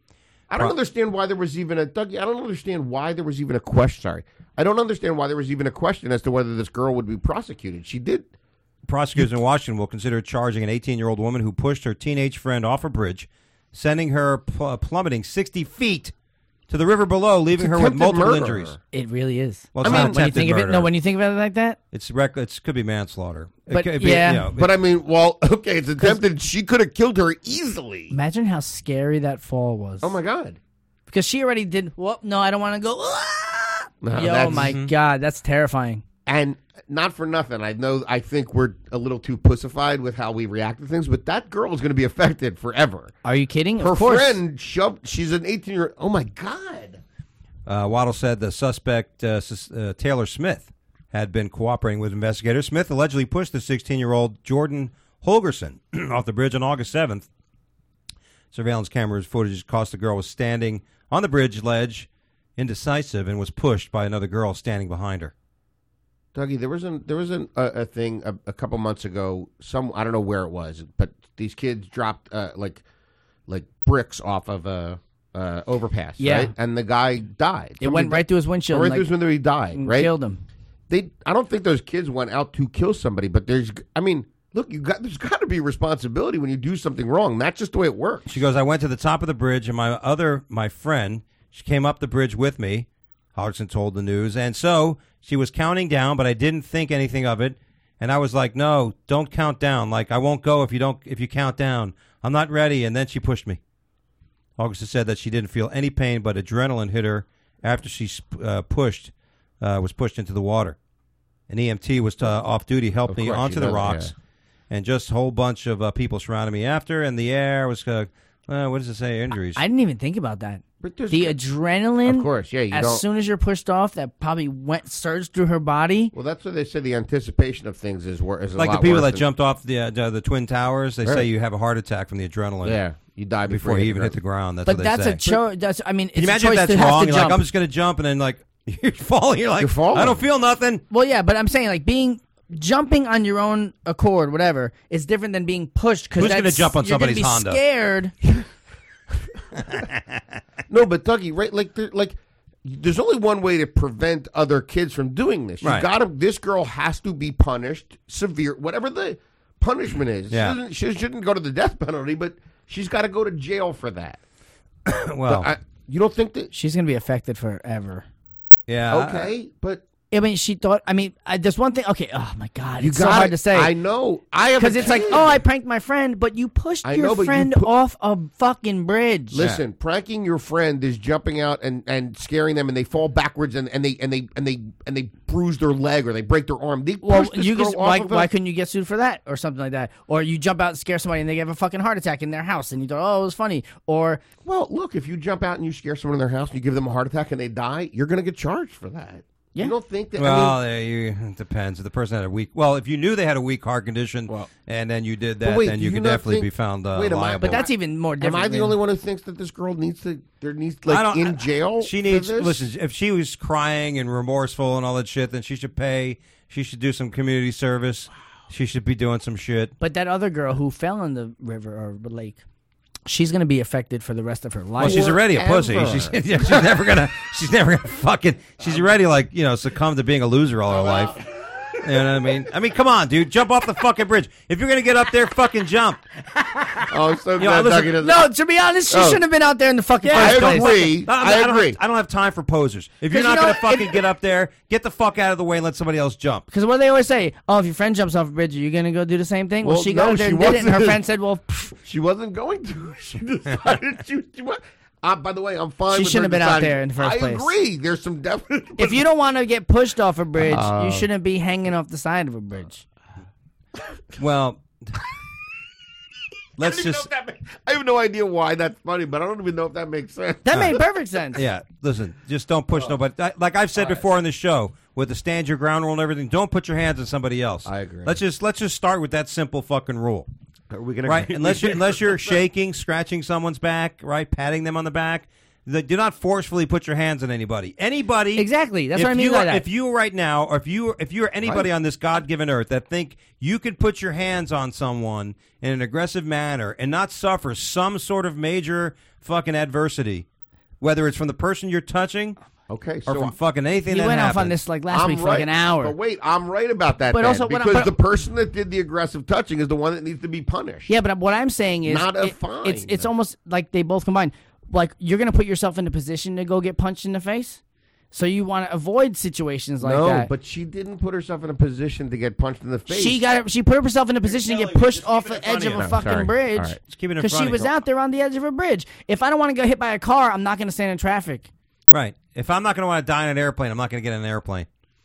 I don't Pro- understand why there was even a Dougie. I don't understand why there was even a question. Sorry, I don't understand why there was even a question as to whether this girl would be prosecuted. She did. Prosecutors in Washington will consider charging an 18-year-old woman who pushed her teenage friend off a bridge, sending her plummeting 60 feet to the river below, leaving her with attempted multiple murder. injuries. It really is. Well, it's I not mean, when you attempted think of it, murder. no, when you think of it like that, It could be manslaughter. It But, could be, yeah. But I mean, well, okay, it's attempted. She could have killed her easily. imagine how scary that fall was. Oh my god. Because she already did. Well, no, I don't want to go. "Ah!" No, Yo, that's- my God, that's terrifying. And not for nothing. I think we're a little too pussified with how we react to things, but that girl is going to be affected forever. Are you kidding? Her of course. friend shoved. She's an 18-year-old. Oh my god. Waddle said the suspect, Taylor Smith, had been cooperating with investigators. Smith allegedly pushed the 16-year-old Jordan Holgerson off the bridge on August 7th. Surveillance cameras footage cost the girl was standing on the bridge ledge, indecisive, and was pushed by another girl standing behind her. Dougie, there was a thing a couple months ago. I don't know where it was, but these kids dropped like bricks off of a overpass. Yeah. Right? And the guy died. It went right through his windshield. Right and, through his window. He died. and Right. killed him. I don't think those kids went out to kill somebody, but there's there's got to be responsibility when you do something wrong. That's just the way it works. She goes, I went to the top of the bridge, and my friend, she came up the bridge with me. Hodgson told the news. And so she was counting down, but I didn't think anything of it. And I was like, no, don't count down. Like, I won't go if you count down. I'm not ready. And then she pushed me. Augustus said that she didn't feel any pain, but adrenaline hit her after she was pushed into the water. An EMT was off duty, helped me onto the rocks, and just a whole bunch of people surrounded me after. And the air was, what does it say? Injuries. I didn't even think about that. But The adrenaline, of course, yeah. as soon as you're pushed off, that probably surged through her body. Well, that's what they said. The anticipation of things is a like lot the people worse that than- jumped off the Twin Towers. They say you have a heart attack from the adrenaline. Yeah, you die before you even hit the ground. That's But what they that's say. a choice. That's I mean, Can it's you a imagine choice if that's to have wrong? to You're like, jump. I'm just going to jump, and then like you're falling. You're like, You're falling. I don't feel nothing. Well, yeah, but I'm saying like jumping on your own accord, whatever, is different than being pushed. Because Who's gonna jump on you're gonna somebody's be Honda? Scared. No, but Dougie, right? Like, there's only one way to prevent other kids from doing this. You Right. got to. This girl has to be punished, severe, whatever the punishment is. Yeah. She shouldn't go to the death penalty, but she's got to go to jail for that. Well, You don't think that? She's gonna be affected forever. yeah. Okay, but I mean, she thought. I mean, there's one thing. Okay. Oh my God, you it's so got hard to say. I know. I have Because it's like, kid. oh, I pranked my friend, but you pushed I your know, but you friend off a fucking bridge. Listen, pranking your friend is jumping out and scaring them, and they fall backwards and they bruise their leg or they break their arm. They Well, push this you girl just, off why, of why a- couldn't you get sued for that or something like that? Or you jump out and scare somebody and they have a fucking heart attack in their house and you thought, oh, it was funny. Or Well, look, if you jump out and you scare someone in their house and you give them a heart attack and they die, you're going to get charged for that. Yeah. You don't think that? Well, it depends. If the person had a weak, if you knew they had a weak heart condition, and then you did that, wait, then do you you could not definitely think- be found Wait, am I- liable. but that's even more am different. I the than- only one who thinks that this girl needs I like don't- in jail? She for needs. this? Listen, if she was crying and remorseful and all that shit, then she should pay. She should do some community service. She should be doing some shit. But that other girl who fell in the river or the lake, she's going to be affected for the rest of her life. Well, she's already a pussy. Forever. She's never gonna. She's never gonna fucking. She's already like succumb to being a loser all her life. You know what I mean? I mean, come on, dude, jump off the fucking bridge. If you're gonna get up there, fucking jump. Oh, I'm so know, glad listen, Dougie doesn't. No, to be honest, she Oh. shouldn't have been out there in the fucking I first place. agree. I agree. I don't have time for posers. If you're 'Cause not you gonna know, fucking get up there, get the fuck out of the way and let somebody else jump. Because what they always say, oh, if your friend jumps off a bridge, are you going to go do the same thing? Well, Well, she got no, out there she and did it, and her wasn't. friend said, well, pff, She wasn't going to. She decided she was. By the way, I'm fine. She with shouldn't her have been out deciding- there in the first place. I agree. There's some definite. if you don't want to get pushed off a bridge, you shouldn't be hanging off the side of a bridge. Well, let's I don't even know just. if that I have no idea why that's funny, but I don't even know if that makes sense. That made perfect sense. Yeah, listen, just don't push nobody. Like I've said before on the show, with the stand your ground rule and everything, don't put your hands on somebody else. I agree. Let's just start with that simple fucking rule, Are we gonna right? agree? Unless you're shaking, scratching someone's back, right, patting them on the back. Do not forcefully put your hands on anybody. Anybody, Exactly. That's if what I mean you by are, that. If you right now, or if you are anybody on this God-given earth that think you could put your hands on someone in an aggressive manner and not suffer some sort of major fucking adversity, whether it's from the person you're touching Okay, or so from fucking anything He that went off on happened. this like last I'm week for right. like an hour. But wait, I'm right about that. But then, also, because the person that did the aggressive touching is the one that needs to be punished. Yeah, but what I'm saying is, Not a fine. It's almost like they both combine. Like you're gonna put yourself in a position to go get punched in the face, so you want to avoid situations like no, that. but she didn't put herself in a position to get punched in the face. She put herself in a position to get pushed off the edge of a No, fucking sorry. bridge All right. Just keep it in because front she of was you. out there on the edge of a bridge. If I don't want to get hit by a car, I'm not going to stand in traffic. Right. If I'm not going to want to die in an airplane, I'm not going to get in an airplane.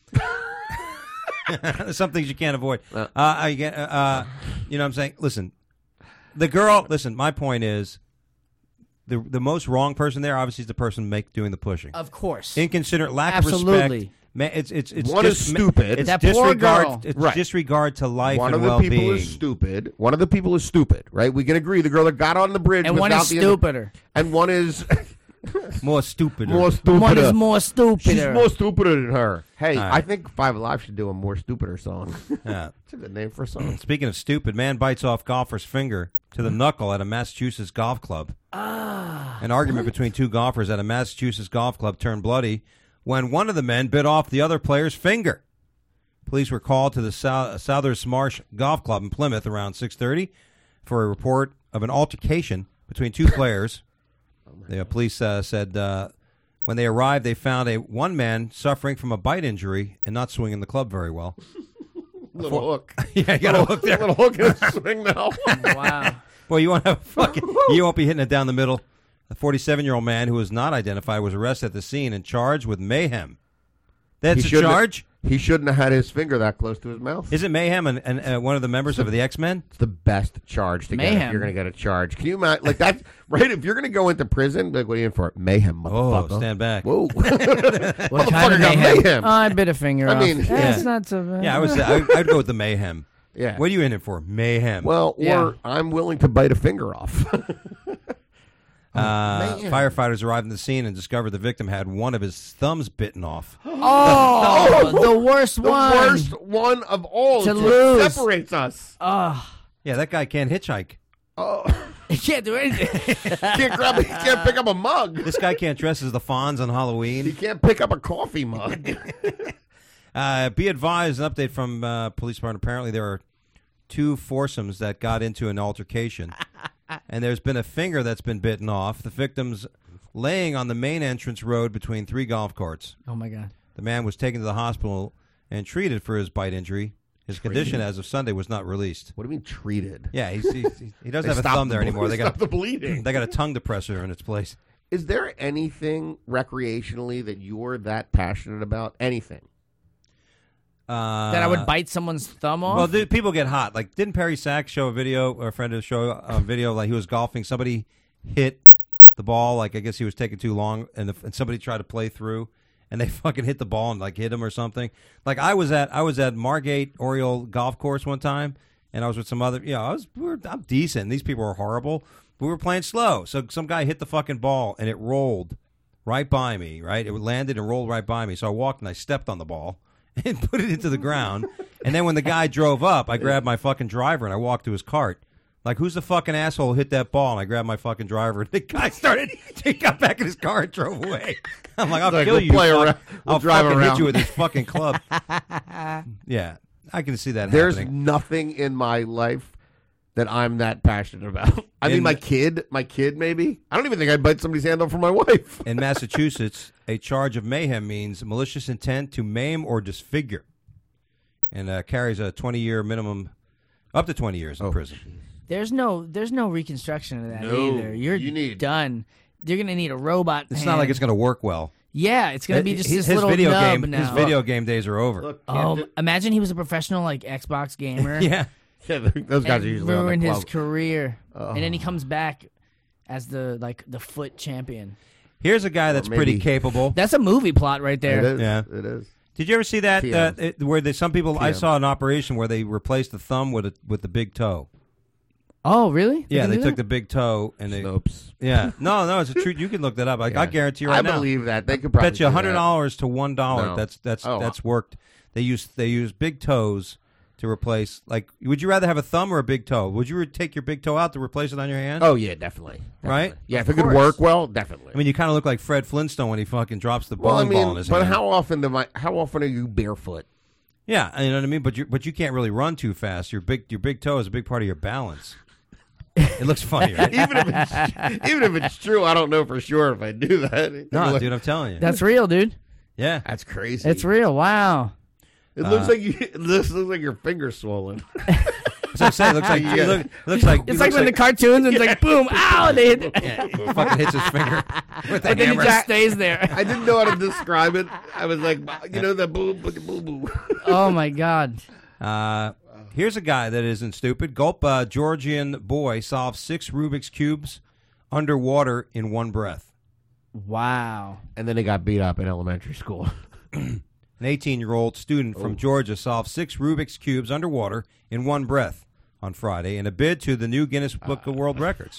There's some things you can't avoid. You know what I'm saying? Listen, the girl, my point is the most wrong person there obviously is the person doing the pushing. Of course. Inconsiderate, lack Absolutely. of respect. It's One is stupid. It's That poor girl. It's Right. disregard to life One and of the well-being. people is stupid. One of the people is stupid, right? We can agree. The girl that got on the bridge And one without is the stupider. and one is More stupid. more stupider. One is more stupider. She's more stupider than her. Hey, All right. I think Five Alive should do a more stupider song. Yeah. It's a good name for a song. Speaking of stupid, man bites off golfer's finger to the knuckle at a Massachusetts golf club. An argument between two golfers at a Massachusetts golf club turned bloody when one of the men bit off the other player's finger. Police were called to the Southers Marsh Golf Club in Plymouth around 6:30 for a report of an altercation between two players. The police said When they arrived, they found one man suffering from a bite injury and not swinging the club very well. Little hook. Yeah, you got a hook there. Little hook in his swing now. Wow. Well, you won't be hitting it down the middle. The 47-year-old man who was not identified was arrested at the scene and charged with mayhem. That's a charge? He shouldn't have had his finger that close to his mouth. Isn't mayhem and one of the members of the X-Men? It's the best charge to get Mayhem. if you're going to get a charge. Can you imagine? Like that, right? If you're going to go into prison, like, what are you in for? Mayhem, motherfucker. Oh, stand back. Whoa. What Motherfucker got mayhem. Oh, I bit a finger off. I mean, That's yeah. not so bad. Yeah, I'd go with the mayhem. Yeah. What are you in it for? Mayhem. Well, Yeah. or I'm willing to bite a finger off. Firefighters arrived at the scene and discovered the victim had one of his thumbs bitten off. Oh, the worst The one. worst one of all. To It's lose. what separates us. Oh, Yeah, that guy can't hitchhike. he can't do anything. He can't pick up a mug. This guy can't dress as the Fonz on He Halloween. can't pick up a coffee mug. Be advised, an update from police department. Apparently, there are 2 foursomes that got into an altercation, and there's been a finger that's been bitten off. The victim's laying on the main entrance road between 3 golf carts. Oh my God. The man was taken to the hospital and treated for his bite injury. His condition as of Sunday was not released. What do you mean treated? Yeah, he doesn't have a thumb there anymore. They got the bleeding. they got a tongue depressor in its place. Is there anything recreationally that you're that passionate about? Anything? That I would bite someone's thumb off? Well, people get hot. Like, didn't Perry Sachs show a video, or a friend of the show, a video, like he was golfing, somebody hit the ball, like I guess he was taking too long, and somebody tried to play through, and they fucking hit the ball and like hit him or something. Like I was at Margate Oriole Golf Course one time, and I was with some other, I'm decent. These people are horrible. But we were playing slow, so some guy hit the fucking ball, and it rolled right by me. Right, it landed and rolled right by me. So I walked and I stepped on the ball and put it into the ground. And then when the guy drove up, I grabbed my fucking driver and I walked to his cart. Like, who's the fucking asshole who hit that ball? And I grabbed my fucking driver. And the guy he got back in his car and drove away. I'm like, I'll kill we'll you. play fuck. around. We'll I'll drive fucking around. hit you with this fucking club. Yeah, I can see that There's happening. nothing in my life that I'm that passionate about. I mean, my kid maybe. I don't even think I'd bite somebody's hand off for my wife. In Massachusetts, a charge of mayhem means malicious intent to maim or disfigure, and carries a 20-year minimum, up to 20 years in prison. There's no reconstruction of that No, either. You're you need- done. You're gonna need a robot. It's hand. not like it's going to work well. Yeah, it's gonna be just his this little video nub game. now. His video game days are over. Look, Imagine he was a professional like Xbox gamer. Yeah. yeah, those guys and are usually on the ruined his club. career, and then he comes back as the foot champion. Here's a guy that's pretty maybe- capable. That's a movie plot right there. It is. Yeah. It is. Did you ever see that TM. where some people? I TM. saw an operation where they replaced the thumb with the big toe. Oh, really? Yeah, can they do took that? the big toe and they. Snopes. Yeah, no, it's a truth. You can look that up. I guarantee you right I now. believe that they could probably Bet you do that. $100 to $1. No. That's worked. They use big toes to replace. Like, would you rather have a thumb or a big toe? Would you take your big toe out to replace it on your hand? Oh yeah, definitely. Right? Yeah, if it could work well, definitely. I mean, you kind of look like Fred Flintstone when he fucking drops the well, I bowling ball in mean, his but hand. how often are you barefoot? Yeah, you know what I mean. But you can't really run too fast. Your big toe is a big part of your balance. It looks funny, right? even if it's true, I don't know for sure if I do that. No, dude, I'm telling you. That's real, dude. Yeah. That's crazy. It's real. Wow. It looks like this looks like your finger's swollen. So I'm saying, it looks like it looks like It's like when the cartoons, it's like boom, ow, they hit. yeah, he fucking hits his finger with the But then it hammer. just stays there. I didn't know how to describe it. I was like, the boo boo boo boo. Oh my god. Here's a guy that isn't stupid. Gulp Georgian boy solves 6 Rubik's Cubes underwater in one breath. Wow. And then he got beat up in elementary school. An 18-year-old student from Georgia solved 6 Rubik's Cubes underwater in one breath on Friday in a bid to the new Guinness Book of World Records.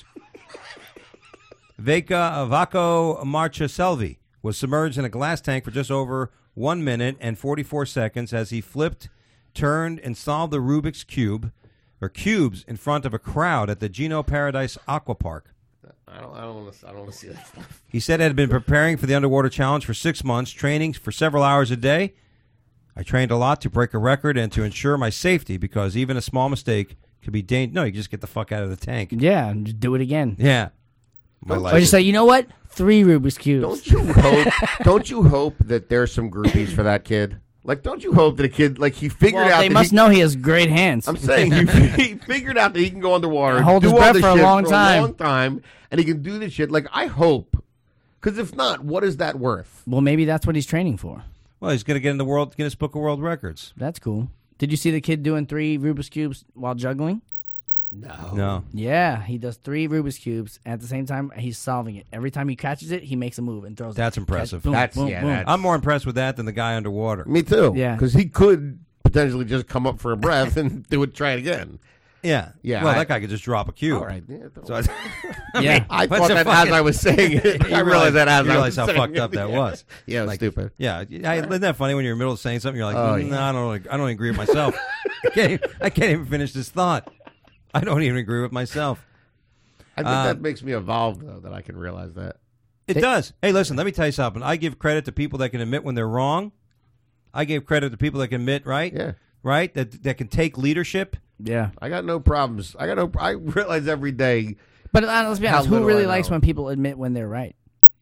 Vaco Marchaselvi was submerged in a glass tank for just over 1 minute and 44 seconds as he flipped, turned, and solved the Rubik's Cube, or cubes, in front of a crowd at the Gino Paradise Aqua Park. I don't want to see that stuff. He said he had been preparing for the underwater challenge for 6 months, training for several hours a day. I trained a lot to break a record and to ensure my safety because even a small mistake could be dangerous. No, you just get the fuck out of the tank. Yeah, just do it again. Yeah. my life. Or just say, you know what? 3 Rubik's Cubes. Don't you hope that there's some groupies for that kid? Like, don't you hope that a kid, like, he figured out They that must know he has great hands. I'm saying he figured out that he can go underwater, Hold do his all breath this for a shit long for time. a long time, and he can do this shit. Like, I hope, because if not, what is that worth? Well, maybe that's what he's training for. Well, he's going to get in the Guinness Book of World Records. That's cool. Did you see the kid doing 3 Rubik's Cubes while juggling? No. Yeah, he does 3 Rubik's Cubes at the same time. He's solving it. Every time he catches it, he makes a move and throws it. That's impressive. Boom, That's- boom, yeah, boom. that's- I'm more impressed with that than the guy underwater. Me too. Yeah. because he could potentially just come up for a breath and try it again. Yeah. Yeah, Well, I- that guy could just drop a cube. All right. Yeah, So Yeah. I What's thought the that fucking- as I was saying it. I realized that as you I realize was how saying fucked it. up that Yeah. was. Yeah, it was stupid. Yeah, isn't that funny when you're in the middle of saying something? You're like, Oh, no, yeah. I don't agree with myself. I can't even finish this thought. I don't even agree with myself. I think that makes me evolve, though, that I can realize that. It does. Hey, listen, let me tell you something. I give credit to people that can admit when they're wrong. I give credit to people that can admit, right? Yeah. Right? That can take leadership. Yeah. I got no problems. I realize every day. But let's be How honest, who little really I likes know. when people admit when they're right?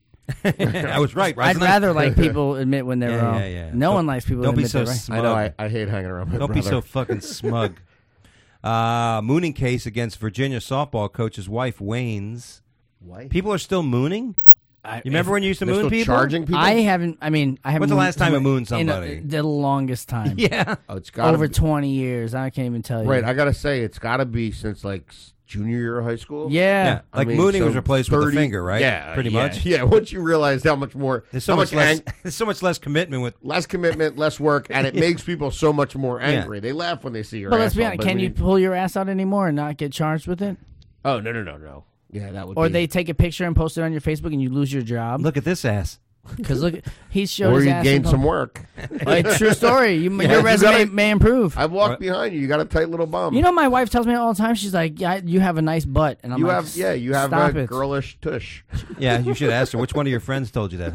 I was right, I'd wasn't I? rather like people admit when they're Yeah, wrong. yeah, yeah. No Don't- one likes people don't that be admit so they're right. smug. I know I hate hanging around my Don't brother. be so fucking smug. Mooning case against Virginia softball coach's wife wanes. Why? People are still mooning? You remember when you used to They're moon still people? charging people? I haven't mooned When's the last time you mooned in somebody? the longest time. Yeah. Oh, it's got Over 20 years. I can't even tell you. Right, I gotta say, it's gotta be since like junior year of high school. Yeah. Yeah. I Like mean, mooning so was replaced with 30 the finger, right? Yeah, Pretty yeah, much. Yeah, once you realize how much more, There's so how much less. ang- There's so much less commitment with. less commitment, less work, and it makes people so much more angry. They laugh when they see your. But let's be asshole, honest, but can when you pull your ass out anymore and not get charged with it? Oh no. Yeah, that would. Or be, they take a picture and post it on your Facebook and you lose your job? Look at this ass. Because look, he showed or his you ass. gain in some public. work. Like, true story. Your you resume gotta- may improve. I've walked behind you. You got a tight little bum. You know, my wife tells me all the time. She's like, "Yeah, you have a nice butt," and I'm you like, have you have stop a it. girlish tush. Yeah, you should ask her. Which one of your friends told you that,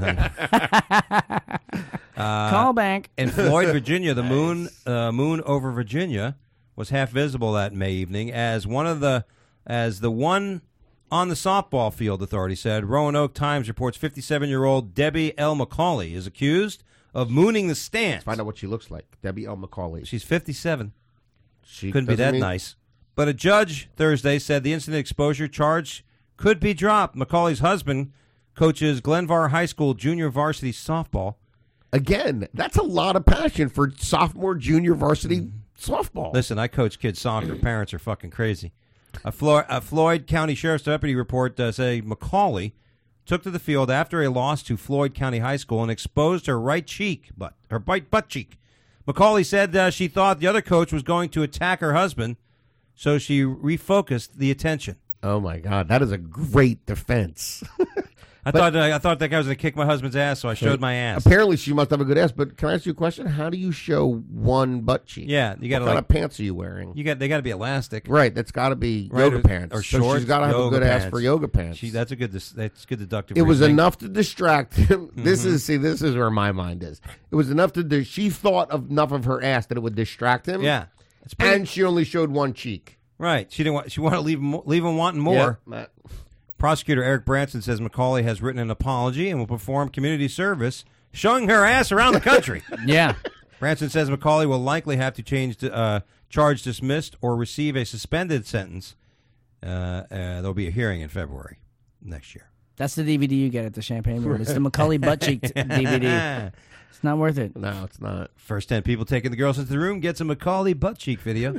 honey? Call back. In Floyd, Virginia, the moon over Virginia was half visible that May evening as the one on the softball field, authorities said. Roanoke Times reports 57-year-old Debbie L. McCauley is accused of mooning the stands. Find out what she looks like. Debbie L. McCauley. She's 57. She Couldn't be doesn't that mean- nice. But a judge Thursday said the incident exposure charge could be dropped. McCauley's husband coaches Glenvar High School junior varsity softball. Again, that's a lot of passion for sophomore, junior varsity softball. Listen, I coach kids soccer. Parents are fucking crazy. A Floyd County Sheriff's Deputy report say McCauley took to the field after a loss to Floyd County High School and exposed her right cheek, her butt cheek. McCauley said she thought the other coach was going to attack her husband, so she refocused the attention. Oh my God, that is a great defense. I thought that guy was going to kick my husband's ass, so I showed my ass. Apparently, she must have a good ass. But can I ask you a question? How do you show one butt cheek? Yeah, you got to What kind like of pants are you wearing? they got to be elastic, Right, that's got to be right? yoga pants or So shorts. she's got to have a yoga good ass pants. for yoga pants. That's good deductive. It was reasoning. enough to distract him. This is where my mind is. It was enough to. She thought of enough of her ass that it would distract him. Yeah, it's pretty, and she only showed one cheek. right. She wanted to leave him wanting more. Yeah. Prosecutor Eric Branson says McCauley has written an apology and will perform community service, showing her ass around the country. Yeah. Branson says McCauley will likely have to charge dismissed or receive a suspended sentence. There'll be a hearing in February next year. That's the DVD you get at the Champagne Room. It's the McCauley butt cheek DVD. It's not worth it. No, it's not. First 10 people taking the girls into the room gets a McCauley butt cheek video.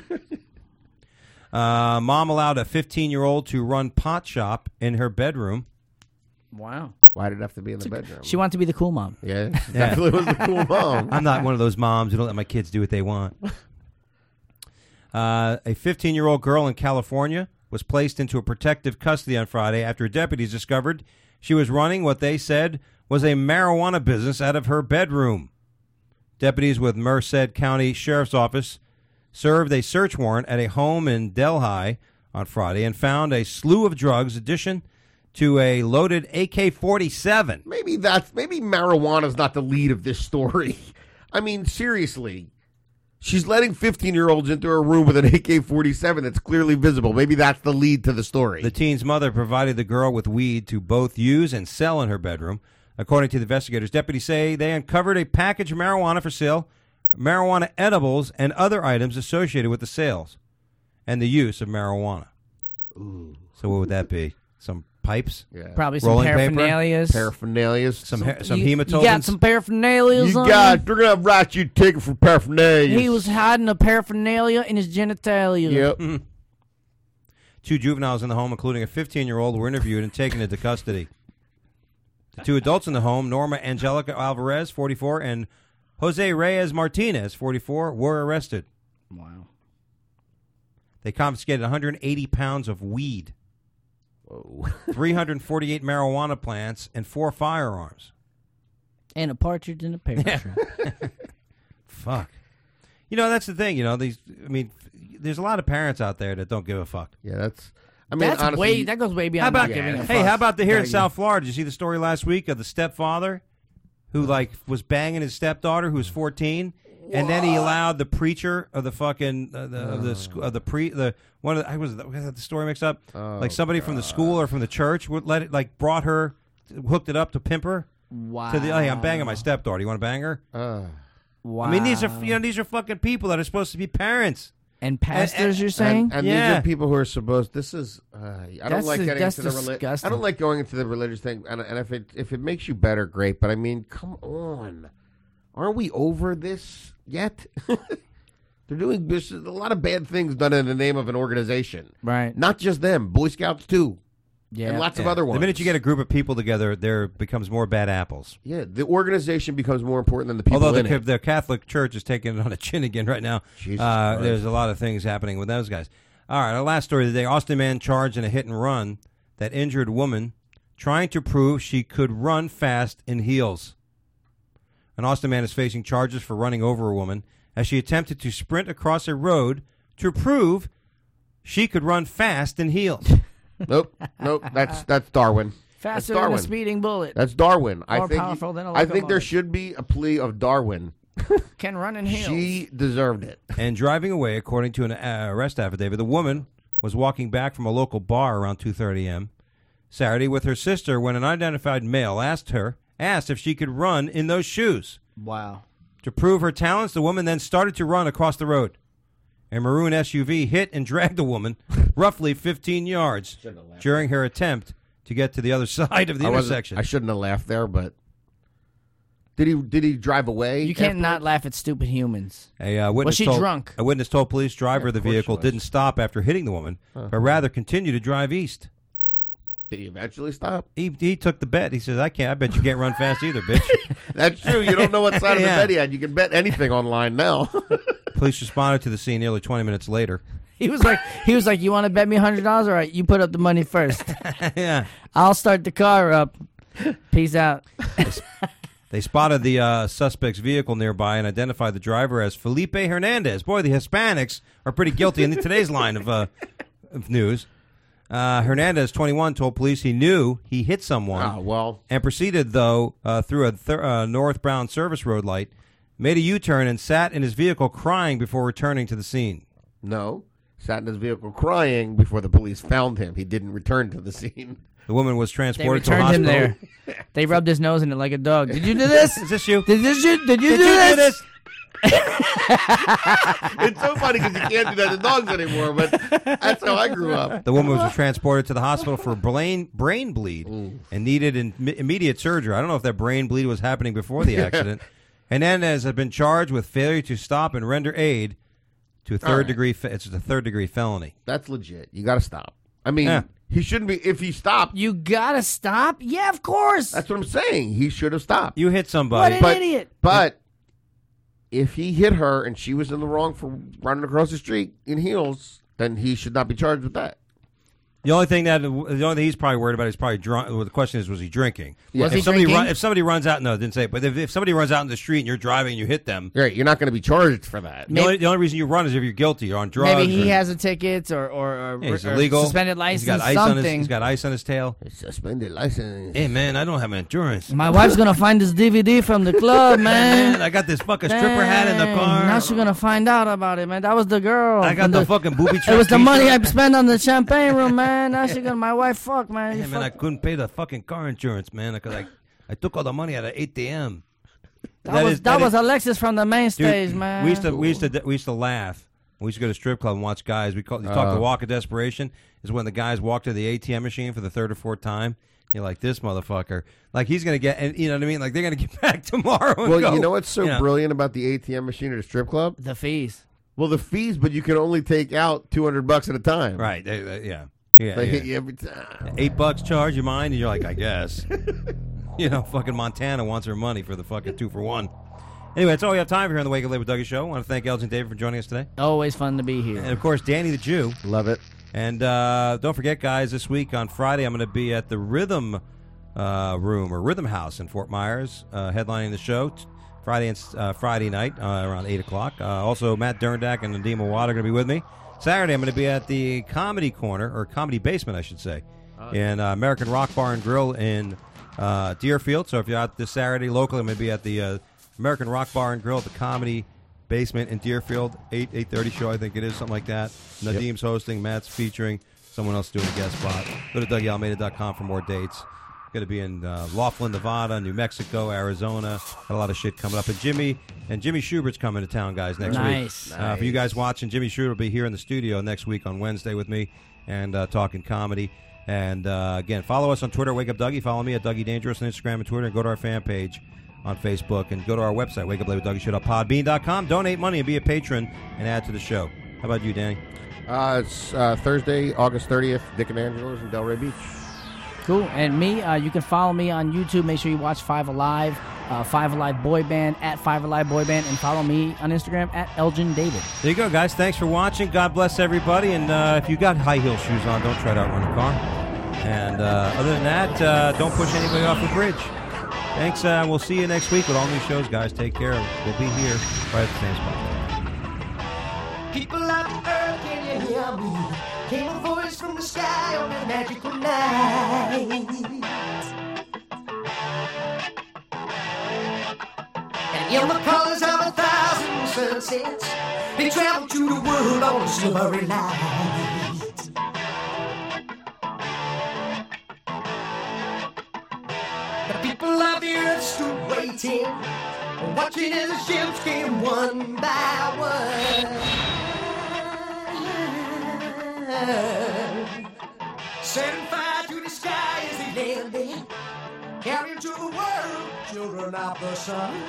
Mom allowed a 15-year-old to run pot shop in her bedroom. Wow. Why did it have to be in the bedroom? She wanted to be the cool mom. Yeah, definitely was a cool mom. I'm not one of those moms who don't let my kids do what they want. A 15-year-old girl in California was placed into a protective custody on Friday after deputies discovered she was running what they said was a marijuana business out of her bedroom. Deputies with Merced County Sheriff's Office served a search warrant at a home in Delhi on Friday and found a slew of drugs, addition to a loaded AK-47. Maybe marijuana's not the lead of this story. I mean, seriously. She's letting 15-year-olds into her room with an AK-47 that's clearly visible. Maybe that's the lead to the story. The teen's mother provided the girl with weed to both use and sell in her bedroom. According to the investigators, deputies say they uncovered a package of marijuana for sale, marijuana edibles, and other items associated with the sales and the use of marijuana. Ooh. So what would that be? Some pipes? Yeah. Probably some Rolling paper? paraphernalias. Paraphernalia. Some You hematotins? got some paraphernalias on They're him? going to write you a ticket for paraphernalia. He was hiding a paraphernalia in his genitalia. Yep. 2 juveniles in the home, including a 15-year-old, were interviewed and taken into custody. The 2 adults in the home, Norma Angelica Alvarez, 44, and Jose Reyes Martinez, 44, were arrested. Wow. They confiscated 180 pounds of weed, Whoa. 348 marijuana plants, and 4 firearms. And a partridge in a pear tree. Fuck. You know, that's the thing. You know, there's a lot of parents out there that don't give a fuck. Yeah, that's... I mean, That's honestly, that goes way How beyond about, not giving a hey, fuck. how about here in Yeah, South Florida? Did you see the story last week of the stepfather who, like, was banging his stepdaughter who was 14? And then he allowed the preacher of the fucking the story mixed up, like somebody from the school or from the church would let it, like, brought her, hooked it up to pimp her. Wow. To the, hey, I'm banging my stepdaughter. You want to bang her? Wow. I mean, these are fucking people that are supposed to be parents. And pastors, you're saying? And Yeah. these are people who are supposed. This is. I don't like getting that's into the disgusting. I don't like going into the religious thing. And if it makes you better, great. But I mean, come on, aren't we over this yet? They're doing this. A lot of bad things done in the name of an organization. Right. Not just them. Boy Scouts too. Yeah. And lots of other ones. The minute you get a group of people together, there becomes more bad apples. Yeah, the organization becomes more important than the people Although in it. the Catholic Church is taking it on the chin again right now. Jesus Christ. There's a lot of things happening with those guys. All right, our last story of the day. Austin man charged in a hit and run that injured woman trying to prove she could run fast in heels. An Austin man is facing charges for running over a woman as she attempted to sprint across a road to prove she could run fast in heels. Nope. That's Darwin. That's Faster than a Darwin. speeding bullet. That's Darwin. More powerful than a I think there locomotive. should be a plea of Darwin. Can run in heels. She deserved it. And driving away, according to an arrest affidavit, the woman was walking back from a local bar around 2:30 a.m. Saturday with her sister when an unidentified male asked if she could run in those shoes. Wow. To prove her talents, the woman then started to run across the road. A maroon SUV hit and dragged the woman roughly 15 yards during her attempt to get to the other side of the intersection. I shouldn't have laughed there, but did he drive away? You can't afterwards? not laugh at stupid humans. A witness Was she told, drunk? A witness told police driver of the of course vehicle she was. didn't stop after hitting the woman, but rather continued to drive east. Did he eventually stop? He took the bet. He says, I bet you can't run fast either, bitch. That's true. You don't know what side of the Yeah. bet he had. You can bet anything online now. Police responded to the scene nearly 20 minutes later. He was like, you want to bet me $100? All right, you put up the money first. Yeah. I'll start the car up. Peace out. They spotted the suspect's vehicle nearby and identified the driver as Felipe Hernandez. Boy, the Hispanics are pretty guilty in today's line of news. Hernandez, 21, told police he knew he hit someone Oh, well. and proceeded, though, through a northbound service road light, made a U-turn and sat in his vehicle crying before returning to the scene. No. Sat in his vehicle crying before the police found him. He didn't return to the scene. The woman was They transported to a returned him hospital. there. They rubbed his nose in it like a dog. Did you do this? Is this you? Did you do this? It's so funny because you can't do that to dogs anymore, but that's how I grew up. The woman was transported to the hospital for brain bleed and needed immediate surgery. I don't know if that brain bleed was happening before the accident. Hernandez had been charged with failure to stop and render aid to a third degree. It's a third-degree felony. That's legit. You got to stop. I mean, Yeah. he shouldn't be. If he stopped, You gotta stop? Yeah, of course. that's what I'm saying. He should have stopped. You hit somebody. What an idiot. But if he hit her and she was in the wrong for running across the street in heels, then he should not be charged with that. The only thing he's probably worried about is probably drunk. Well, the question is, was he drinking? Yeah. Was he If somebody drinking? if somebody runs out, no, it didn't say it. But if somebody runs out in the street and you're driving and you hit them, Right, you're not going to be charged for that. the only reason you run is if you're guilty, you're on drugs. Maybe he or- has a ticket or he's or illegal. suspended license, He's got ice on something. he's got ice on his tail. Suspended license. Hey man, I don't have insurance. My wife's gonna find this DVD from the club, man. Man, I got this fucking stripper hat in the car. Now she's gonna find out about it, man. That was the girl. I got the fucking booby trap. It was the t-shirt. money I spent on the champagne room, man. Now she gonna my wife fuck, man. Hey You man, I fuck- couldn't pay the fucking car insurance, man, because I took all the money out of ATM. that was Alexis from the main stage, man. We used to laugh. We used to go to strip club and watch guys. You talk the walk of desperation is when the guys walk to the ATM machine for the third or fourth time. You're like, this motherfucker. Like, he's going to get, and you know what I mean? Like, they're going to get back tomorrow and Well, go. you know what's so You know. brilliant about the ATM machine at a strip club? the fees. Well, the fees, but you can only take out $200 at a time. Right. Yeah. Yeah. They yeah. hit you every time. $8 charge, you mind? And you're like, I guess. Fucking Montana wants her money for the fucking 2-for-1. Anyway, that's all we have time for here on the Wake Up Late with Dougie show. I want to thank Elgin David for joining us today. Always fun to be here. And, of course, Danny the Jew. Love it. And don't forget, guys, this week on Friday, I'm going to be at the Rhythm Room or Rhythm House in Fort Myers, headlining the show Friday night around 8 o'clock. Also, Matt Derndak and Nadim Awad are going to be with me. Saturday, I'm going to be at the Comedy Corner, or Comedy Basement, I should say, in American Rock Bar and Grill in Deerfield. So if you're out this Saturday locally, I'm going to be at the American Rock Bar and Grill at the Comedy Basement in Deerfield, 8:30 show, I think it is, something like that. Nadim's hosting, Matt's featuring, someone else doing a guest spot. Go to DougieAlmeida.com for more dates. Going to be in Laughlin, Nevada, New Mexico, Arizona. Got a lot of shit coming up. And Jimmy Schubert's coming to town, guys, next Nice. week. For you guys watching, Jimmy Schubert will be here in the studio next week on Wednesday with me and talking comedy. And again, follow us on Twitter, Wake Up Dougie. Follow me at Dougie Dangerous on Instagram and Twitter. And go to our fan page on Facebook. And go to our website, wakeuplate.dougie.podbean.com. Donate money and be a patron and add to the show. How about you, Danny? It's Thursday, August 30th, Dick and Angela's in Delray Beach. Cool. And me, you can follow me on YouTube. Make sure you watch Five Alive, Five Alive Boy Band, at Five Alive Boy Band, and follow me on Instagram at Elgin David. There you go, guys. Thanks for watching. God bless everybody. And if you got high heel shoes on, don't try to outrun a car. And other than that, don't push anybody off the bridge. Thanks. We'll see you next week with all new shows, guys. Take care. We'll be here right at the same spot. People of the earth, can you hear me? Came a voice from the sky on a magical night. And in the colors of 1,000 sunsets, they traveled to the world on a silvery light. The people of the earth stood waiting, watching as the ships came one by one. Setting fire to the sky as they landed, carrying to the world children of the sun.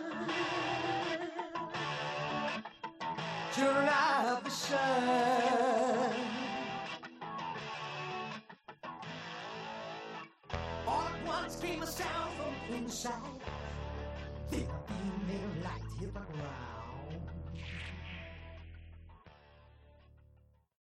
Children of the sun. All at once came a sound from inside. Then a beam of light hit the ground.